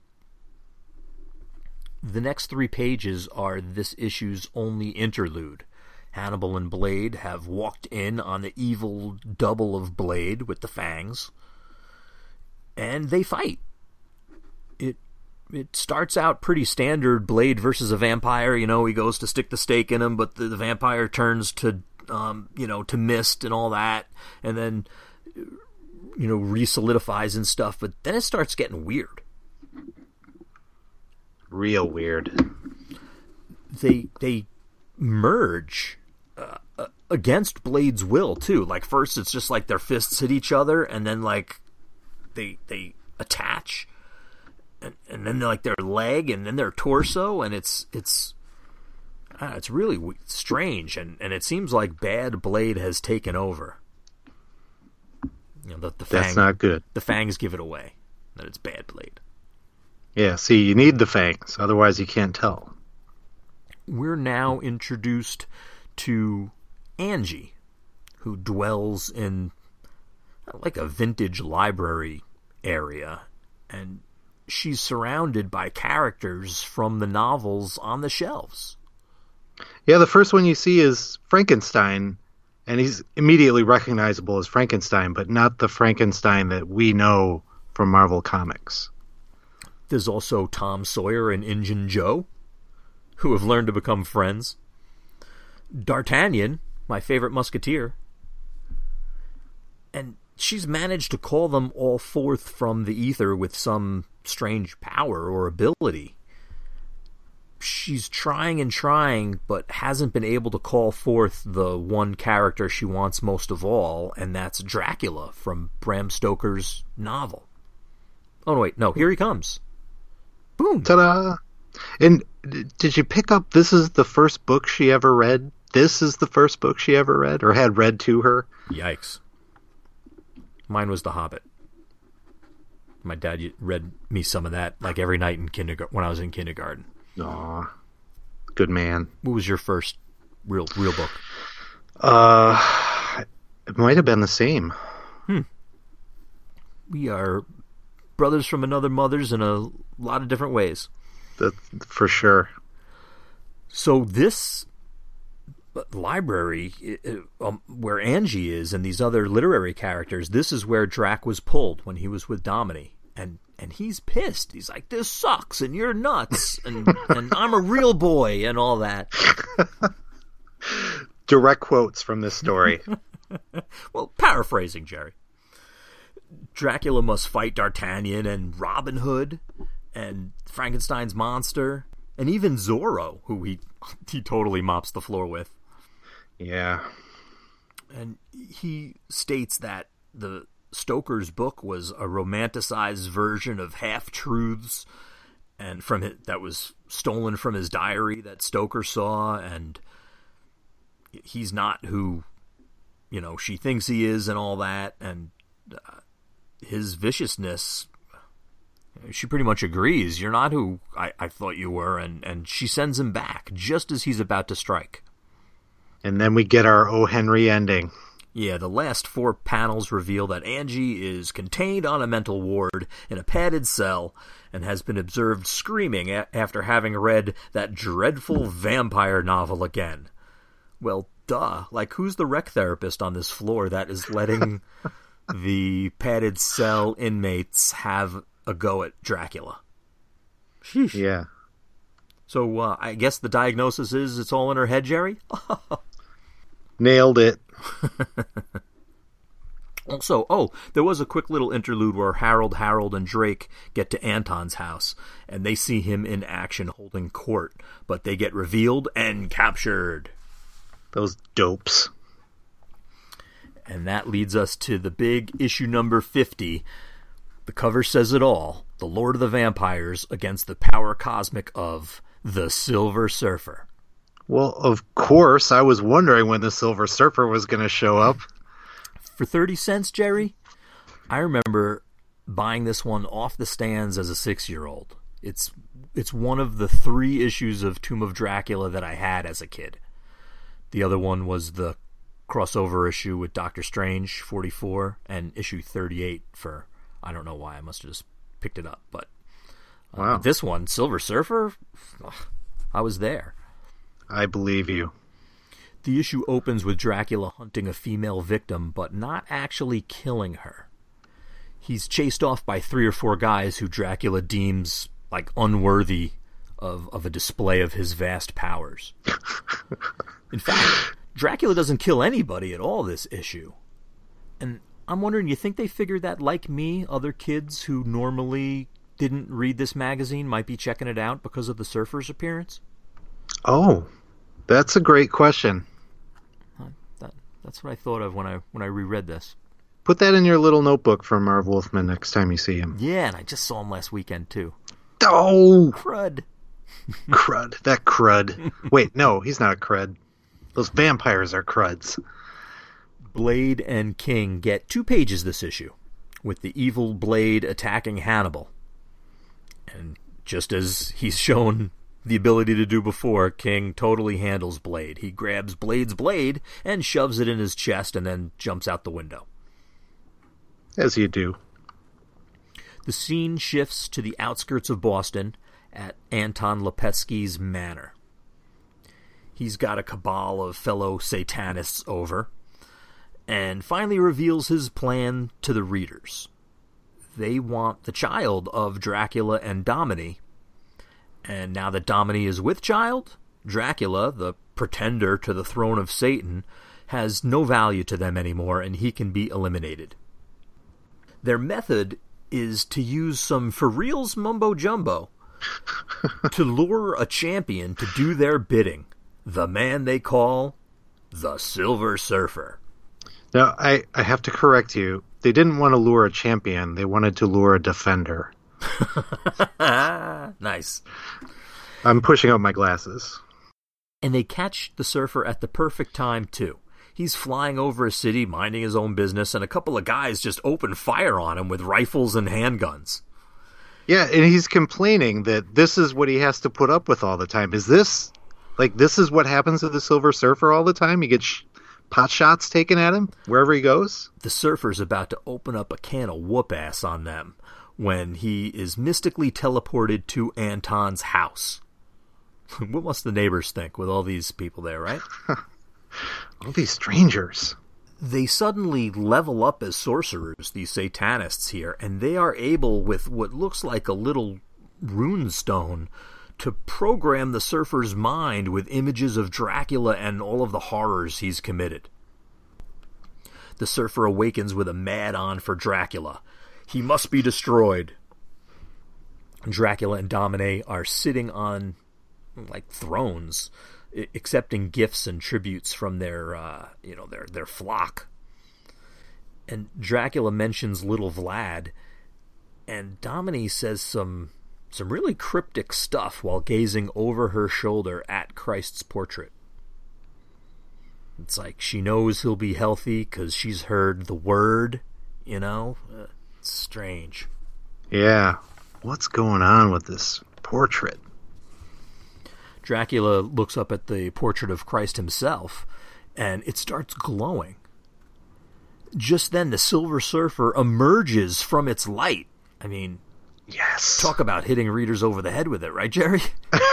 The next three pages are this issue's only interlude. Hannibal and Blade have walked in on the evil double of Blade with the fangs, and they fight. It it starts out pretty standard Blade versus a vampire. You know, he goes to stick the stake in him, but the, the vampire turns to, um, you know, to mist and all that, and then, you know, re-solidifies and stuff. But then it starts getting weird. Real weird. They they merge uh, against Blade's will too. Like first, it's just like their fists hit each other, and then like they they attach. And, and then like their leg, and then their torso, and it's it's uh, it's really w- strange, and, and it seems like Bad Blade has taken over. You know, the, the That's fang, not good. The fangs give it away that it's Bad Blade. Yeah, see, you need the fangs, otherwise you can't tell. We're now introduced to Angie, who dwells in like a vintage library area, and she's surrounded by characters from the novels on the shelves. Yeah, the first one you see is Frankenstein, and he's immediately recognizable as Frankenstein, but not the Frankenstein that we know from Marvel Comics. There's also Tom Sawyer and Injun Joe, who have learned to become friends. D'Artagnan, my favorite musketeer. And she's managed to call them all forth from the ether with some strange power or ability. She's trying and trying, but hasn't been able to call forth the one character she wants most of all, and that's Dracula from Bram Stoker's novel. Oh, no, wait, no, here he comes. Boom. Ta-da! And did you pick up, this is the first book she ever read? This is the first book she ever read, or had read to her? Yikes. Mine was The Hobbit. My dad read me some of that like every night in kindergarten when I was in kindergarten. Aw, good man. What was your first real real book? Uh, it might have been the same. Hmm. We are brothers from another mothers in a lot of different ways. That's for sure. So this library um, where Angie is and these other literary characters, this is where Drac was pulled when he was with Domini, and and he's pissed. He's like, this sucks and you're nuts and and I'm a real boy and all that. Direct quotes from this story. Well, paraphrasing, Jerry. Dracula must fight D'Artagnan and Robin Hood and Frankenstein's monster and even Zorro, who he he totally mops the floor with. Yeah. And he states that the Stoker's book was a romanticized version of half-truths and from it that was stolen from his diary that Stoker saw, and he's not who, you know, she thinks he is and all that, and uh, his viciousness, she pretty much agrees. You're not who I, I thought you were, and, and she sends him back just as he's about to strike. And then we get our O. Henry ending. Yeah, the last four panels reveal that Angie is contained on a mental ward in a padded cell and has been observed screaming a- after having read that dreadful vampire novel again. Well, duh. Like, who's the rec therapist on this floor that is letting the padded cell inmates have a go at Dracula? Sheesh. Yeah. So, uh, I guess the diagnosis is it's all in her head, Jerry? Nailed it. Also, oh, there was a quick little interlude where Harold, Harold, and Drake get to Anton's house, and they see him in action holding court, but they get revealed and captured. Those dopes. And that leads us to the big issue number fifty. The cover says it all. The Lord of the Vampires against the power cosmic of the Silver Surfer. Well, of course, I was wondering when the Silver Surfer was going to show up. For thirty cents, Jerry, I remember buying this one off the stands as a six-year-old. It's it's one of the three issues of Tomb of Dracula that I had as a kid. The other one was the crossover issue with Doctor Strange, forty-four, and issue thirty-eight for, I don't know why, I must have just picked it up. But uh, wow. this one, Silver Surfer, ugh, I was there. I believe you. The issue opens with Dracula hunting a female victim, but not actually killing her. He's chased off by three or four guys who Dracula deems like unworthy of, of a display of his vast powers. In fact, Dracula doesn't kill anybody at all this issue. And I'm wondering, you think they figured that, like me, other kids who normally didn't read this magazine might be checking it out because of the Surfer's appearance? Oh, that's a great question. Uh, that, that's what I thought of when I when I reread this. Put that in your little notebook for Marv Wolfman next time you see him. Yeah, and I just saw him last weekend, too. Oh! Crud. Crud. That crud. Wait, no, he's not a crud. Those vampires are cruds. Blade and King get two pages this issue, with the evil Blade attacking Hannibal. And just as he's shown the ability to do before, King totally handles Blade. He grabs Blade's blade and shoves it in his chest and then jumps out the window. As you do. The scene shifts to the outskirts of Boston at Anton Lepetsky's manor. He's got a cabal of fellow Satanists over, and finally reveals his plan to the readers. They want the child of Dracula and Domini, and now that Domini is with child, Dracula, the pretender to the throne of Satan, has no value to them anymore, and he can be eliminated. Their method is to use some for reals mumbo-jumbo to lure a champion to do their bidding, the man they call the Silver Surfer. Now, I, I have to correct you. They didn't want to lure a champion. They wanted to lure a defender. Nice. I'm pushing up my glasses. And they catch the Surfer at the perfect time, too. He's flying over a city, minding his own business, and a couple of guys just open fire on him with rifles and handguns. Yeah, and he's complaining that this is what he has to put up with all the time. Is this, like, this is what happens to the Silver Surfer all the time? He gets sh- pot shots taken at him wherever he goes? The Surfer's about to open up a can of whoop-ass on them when he is mystically teleported to Anton's house. What must the neighbors think with all these people there, right? All these strangers. They suddenly level up as sorcerers, these Satanists here, and they are able, with what looks like a little rune stone, to program the Surfer's mind with images of Dracula and all of the horrors he's committed. The Surfer awakens with a mad-on for Dracula. He must be destroyed. Dracula and Domine are sitting on, like, thrones, accepting gifts and tributes from their, uh, you know, their their flock. And Dracula mentions little Vlad, and Domine says some some really cryptic stuff while gazing over her shoulder at Christ's portrait. It's like she knows he'll be healthy because she's heard the word, you know? Uh, it's strange. Yeah. What's going on with this portrait? Dracula looks up at the portrait of Christ himself, and it starts glowing. Just then, the Silver Surfer emerges from its light. I mean, yes. Talk about hitting readers over the head with it, right, Jerry?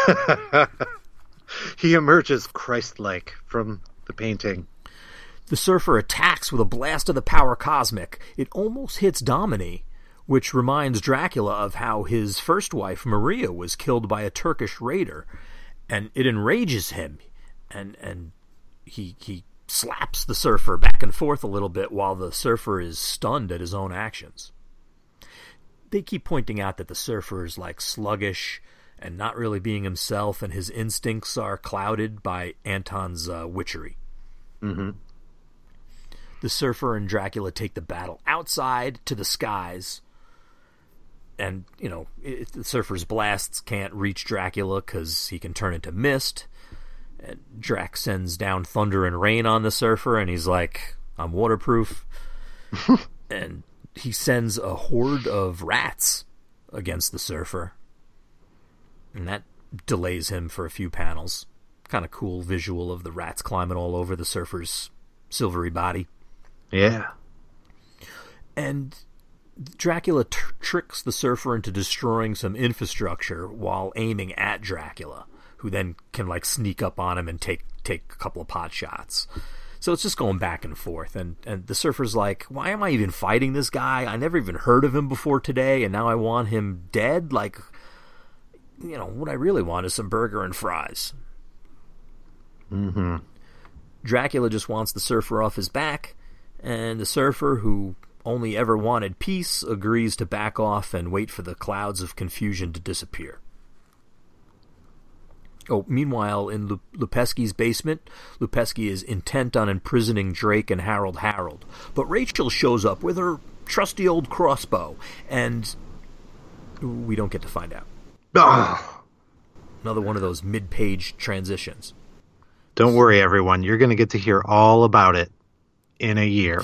He emerges Christ-like from the painting. The Surfer attacks with a blast of the power cosmic. It almost hits Domine, which reminds Dracula of how his first wife, Maria, was killed by a Turkish raider. And it enrages him, and and he he slaps the Surfer back and forth a little bit while the Surfer is stunned at his own actions. They keep pointing out that the Surfer is like sluggish and not really being himself, and his instincts are clouded by Anton's uh, witchery. Mm-hmm. The Surfer and Dracula take the battle outside to the skies. And, you know, it, the Surfer's blasts can't reach Dracula because he can turn into mist. And Drac sends down thunder and rain on the Surfer, and he's like, I'm waterproof. And he sends a horde of rats against the Surfer. And that delays him for a few panels. Kind of cool visual of the rats climbing all over the Surfer's silvery body. Yeah. And Dracula tr- tricks the surfer into destroying some infrastructure while aiming at Dracula, who then can like sneak up on him and take take a couple of pot shots. So it's just going back and forth, and, and the surfer's like, why am I even fighting this guy? I never even heard of him before today, and now I want him dead? Like, you know, what I really want is some burger and fries. Mm-hmm. Dracula just wants the surfer off his back, and the surfer, who only ever wanted peace, agrees to back off and wait for the clouds of confusion to disappear. Oh, meanwhile, in Lu- Lupesky's basement, Lupesky is intent on imprisoning Drake and Harold Harold. But Rachel shows up with her trusty old crossbow, and we don't get to find out. Oh. Another one of those mid-page transitions. Don't worry, everyone. You're going to get to hear all about it in a year.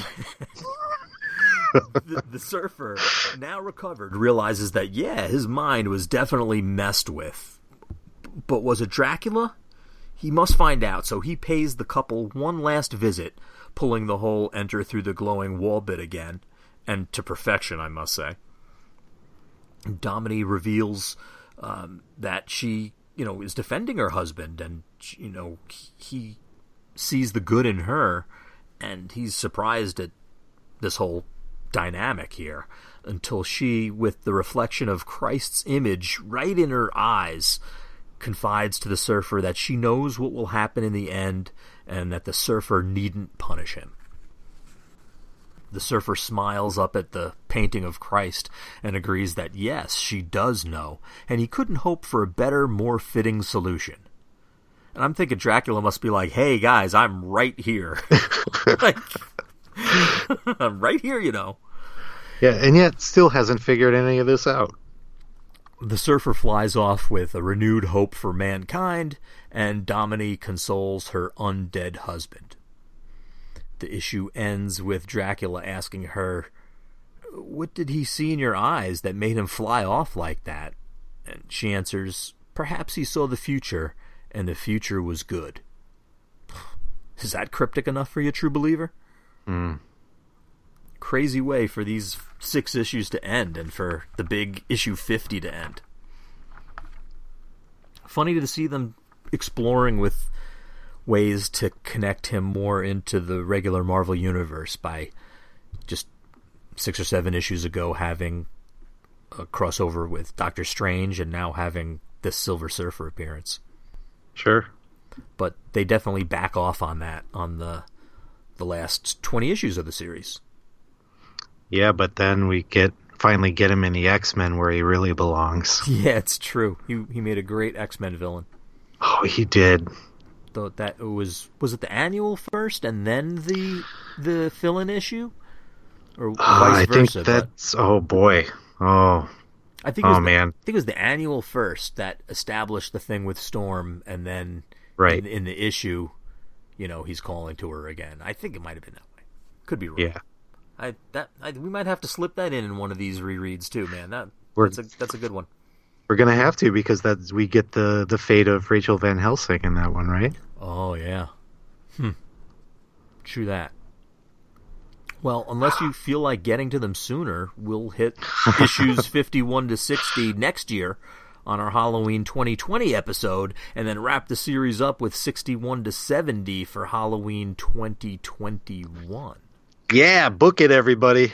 the, the surfer, now recovered, realizes that, yeah, his mind was definitely messed with. But was it Dracula? He must find out, so he pays the couple one last visit, pulling the whole enter through the glowing wall bit again, and to perfection, I must say. Domini reveals um, that she, you know, is defending her husband, and, you know, he sees the good in her, and he's surprised at this whole dynamic here, until she, with the reflection of Christ's image right in her eyes, confides to the surfer that she knows what will happen in the end, and that the surfer needn't punish him. The surfer smiles up at the painting of Christ and agrees that yes, she does know, and he couldn't hope for a better, more fitting solution. And I'm thinking Dracula must be like, hey guys, I'm right here. Like, I'm right here, you know. Yeah, and yet still hasn't figured any of this out. The surfer flies off with a renewed hope for mankind, and Domini consoles her undead husband. The issue ends with Dracula asking her, what did he see in your eyes that made him fly off like that? And she answers, perhaps he saw the future, and the future was good. Is that cryptic enough for you, true believer? Mm. Crazy way for these six issues to end, and for the big issue fifty to end. Funny to see them exploring with ways to connect him more into the regular Marvel universe by just six or seven issues ago having a crossover with Doctor Strange, and now having this Silver Surfer appearance. Sure. But they definitely back off on that on the the last twenty issues of the series. Yeah, but then we get finally get him in the X-Men where he really belongs. Yeah, it's true. He he made a great X-Men villain. Oh, he did. Though that it was was it the annual first and then the the fill-in issue, or vice uh, I versa? think that's oh boy, oh. I think it was oh the, man, I think it was the annual first that established the thing with Storm, and then right in, in the issue, you know, he's calling to her again. I think it might have been that way. Could be wrong. Yeah. I that I, we might have to slip that in in one of these rereads too, man. That We're, that's a that's a good one. We're gonna have to, because that's we get the the fate of Rachel Van Helsing in that one, right? Oh yeah. Hmm. True that. Well, unless you feel like getting to them sooner, we'll hit issues fifty-one to sixty next year on our Halloween twenty twenty episode, and then wrap the series up with sixty-one to seventy for Halloween twenty twenty-one. Yeah, book it, everybody.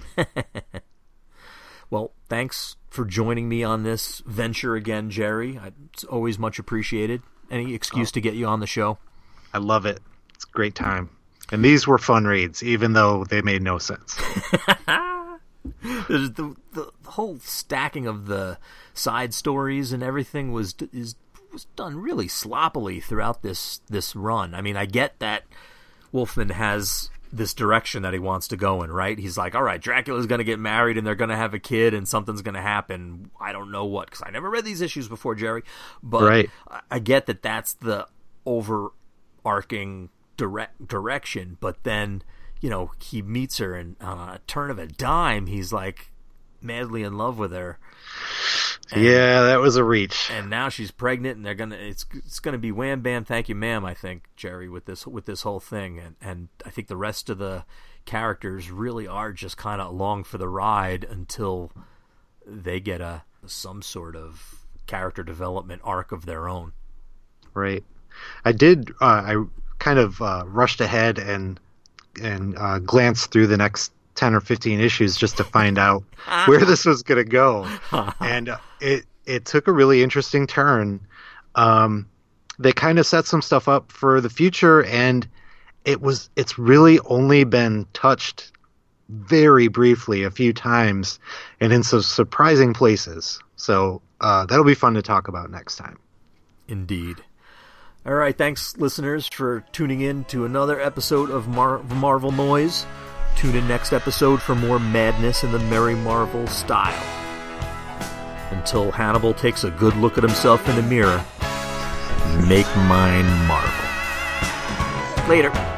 Well, thanks for joining me on this venture again, Jerry. It's always much appreciated. Any excuse oh. to get you on the show? I love it. It's a great time. And these were fun reads, even though they made no sense. the, the, the whole stacking of the side stories and everything was is was done really sloppily throughout this this run. I mean, I get that Wolfman has this direction that he wants to go in, right? He's like, all right, Dracula's going to get married and they're going to have a kid and something's going to happen. I don't know what, because I never read these issues before, Jerry. But right. I get that that's the overarching direct direction. But then, you know, he meets her, and on a turn of a dime, he's like madly in love with her. And, yeah, that was a reach. And now she's pregnant, and they're gonna it's it's gonna be wham bam thank you ma'am, I think, Jerry, with this with this whole thing, and and I think the rest of the characters really are just kind of along for the ride until they get a some sort of character development arc of their own. Right. I did. Uh, I kind of uh, rushed ahead and and uh, glanced through the next ten or fifteen issues just to find out where this was going to go, and uh, it it took a really interesting turn. Um, they kind of set some stuff up for the future, and it was it's really only been touched very briefly a few times, and in some surprising places. So uh, that'll be fun to talk about next time. Indeed. All right, thanks, listeners, for tuning in to another episode of Mar- Marvel Noise. Tune in next episode for more madness in the Merry Marvel style. Until Hannibal takes a good look at himself in the mirror, make mine Marvel. Later.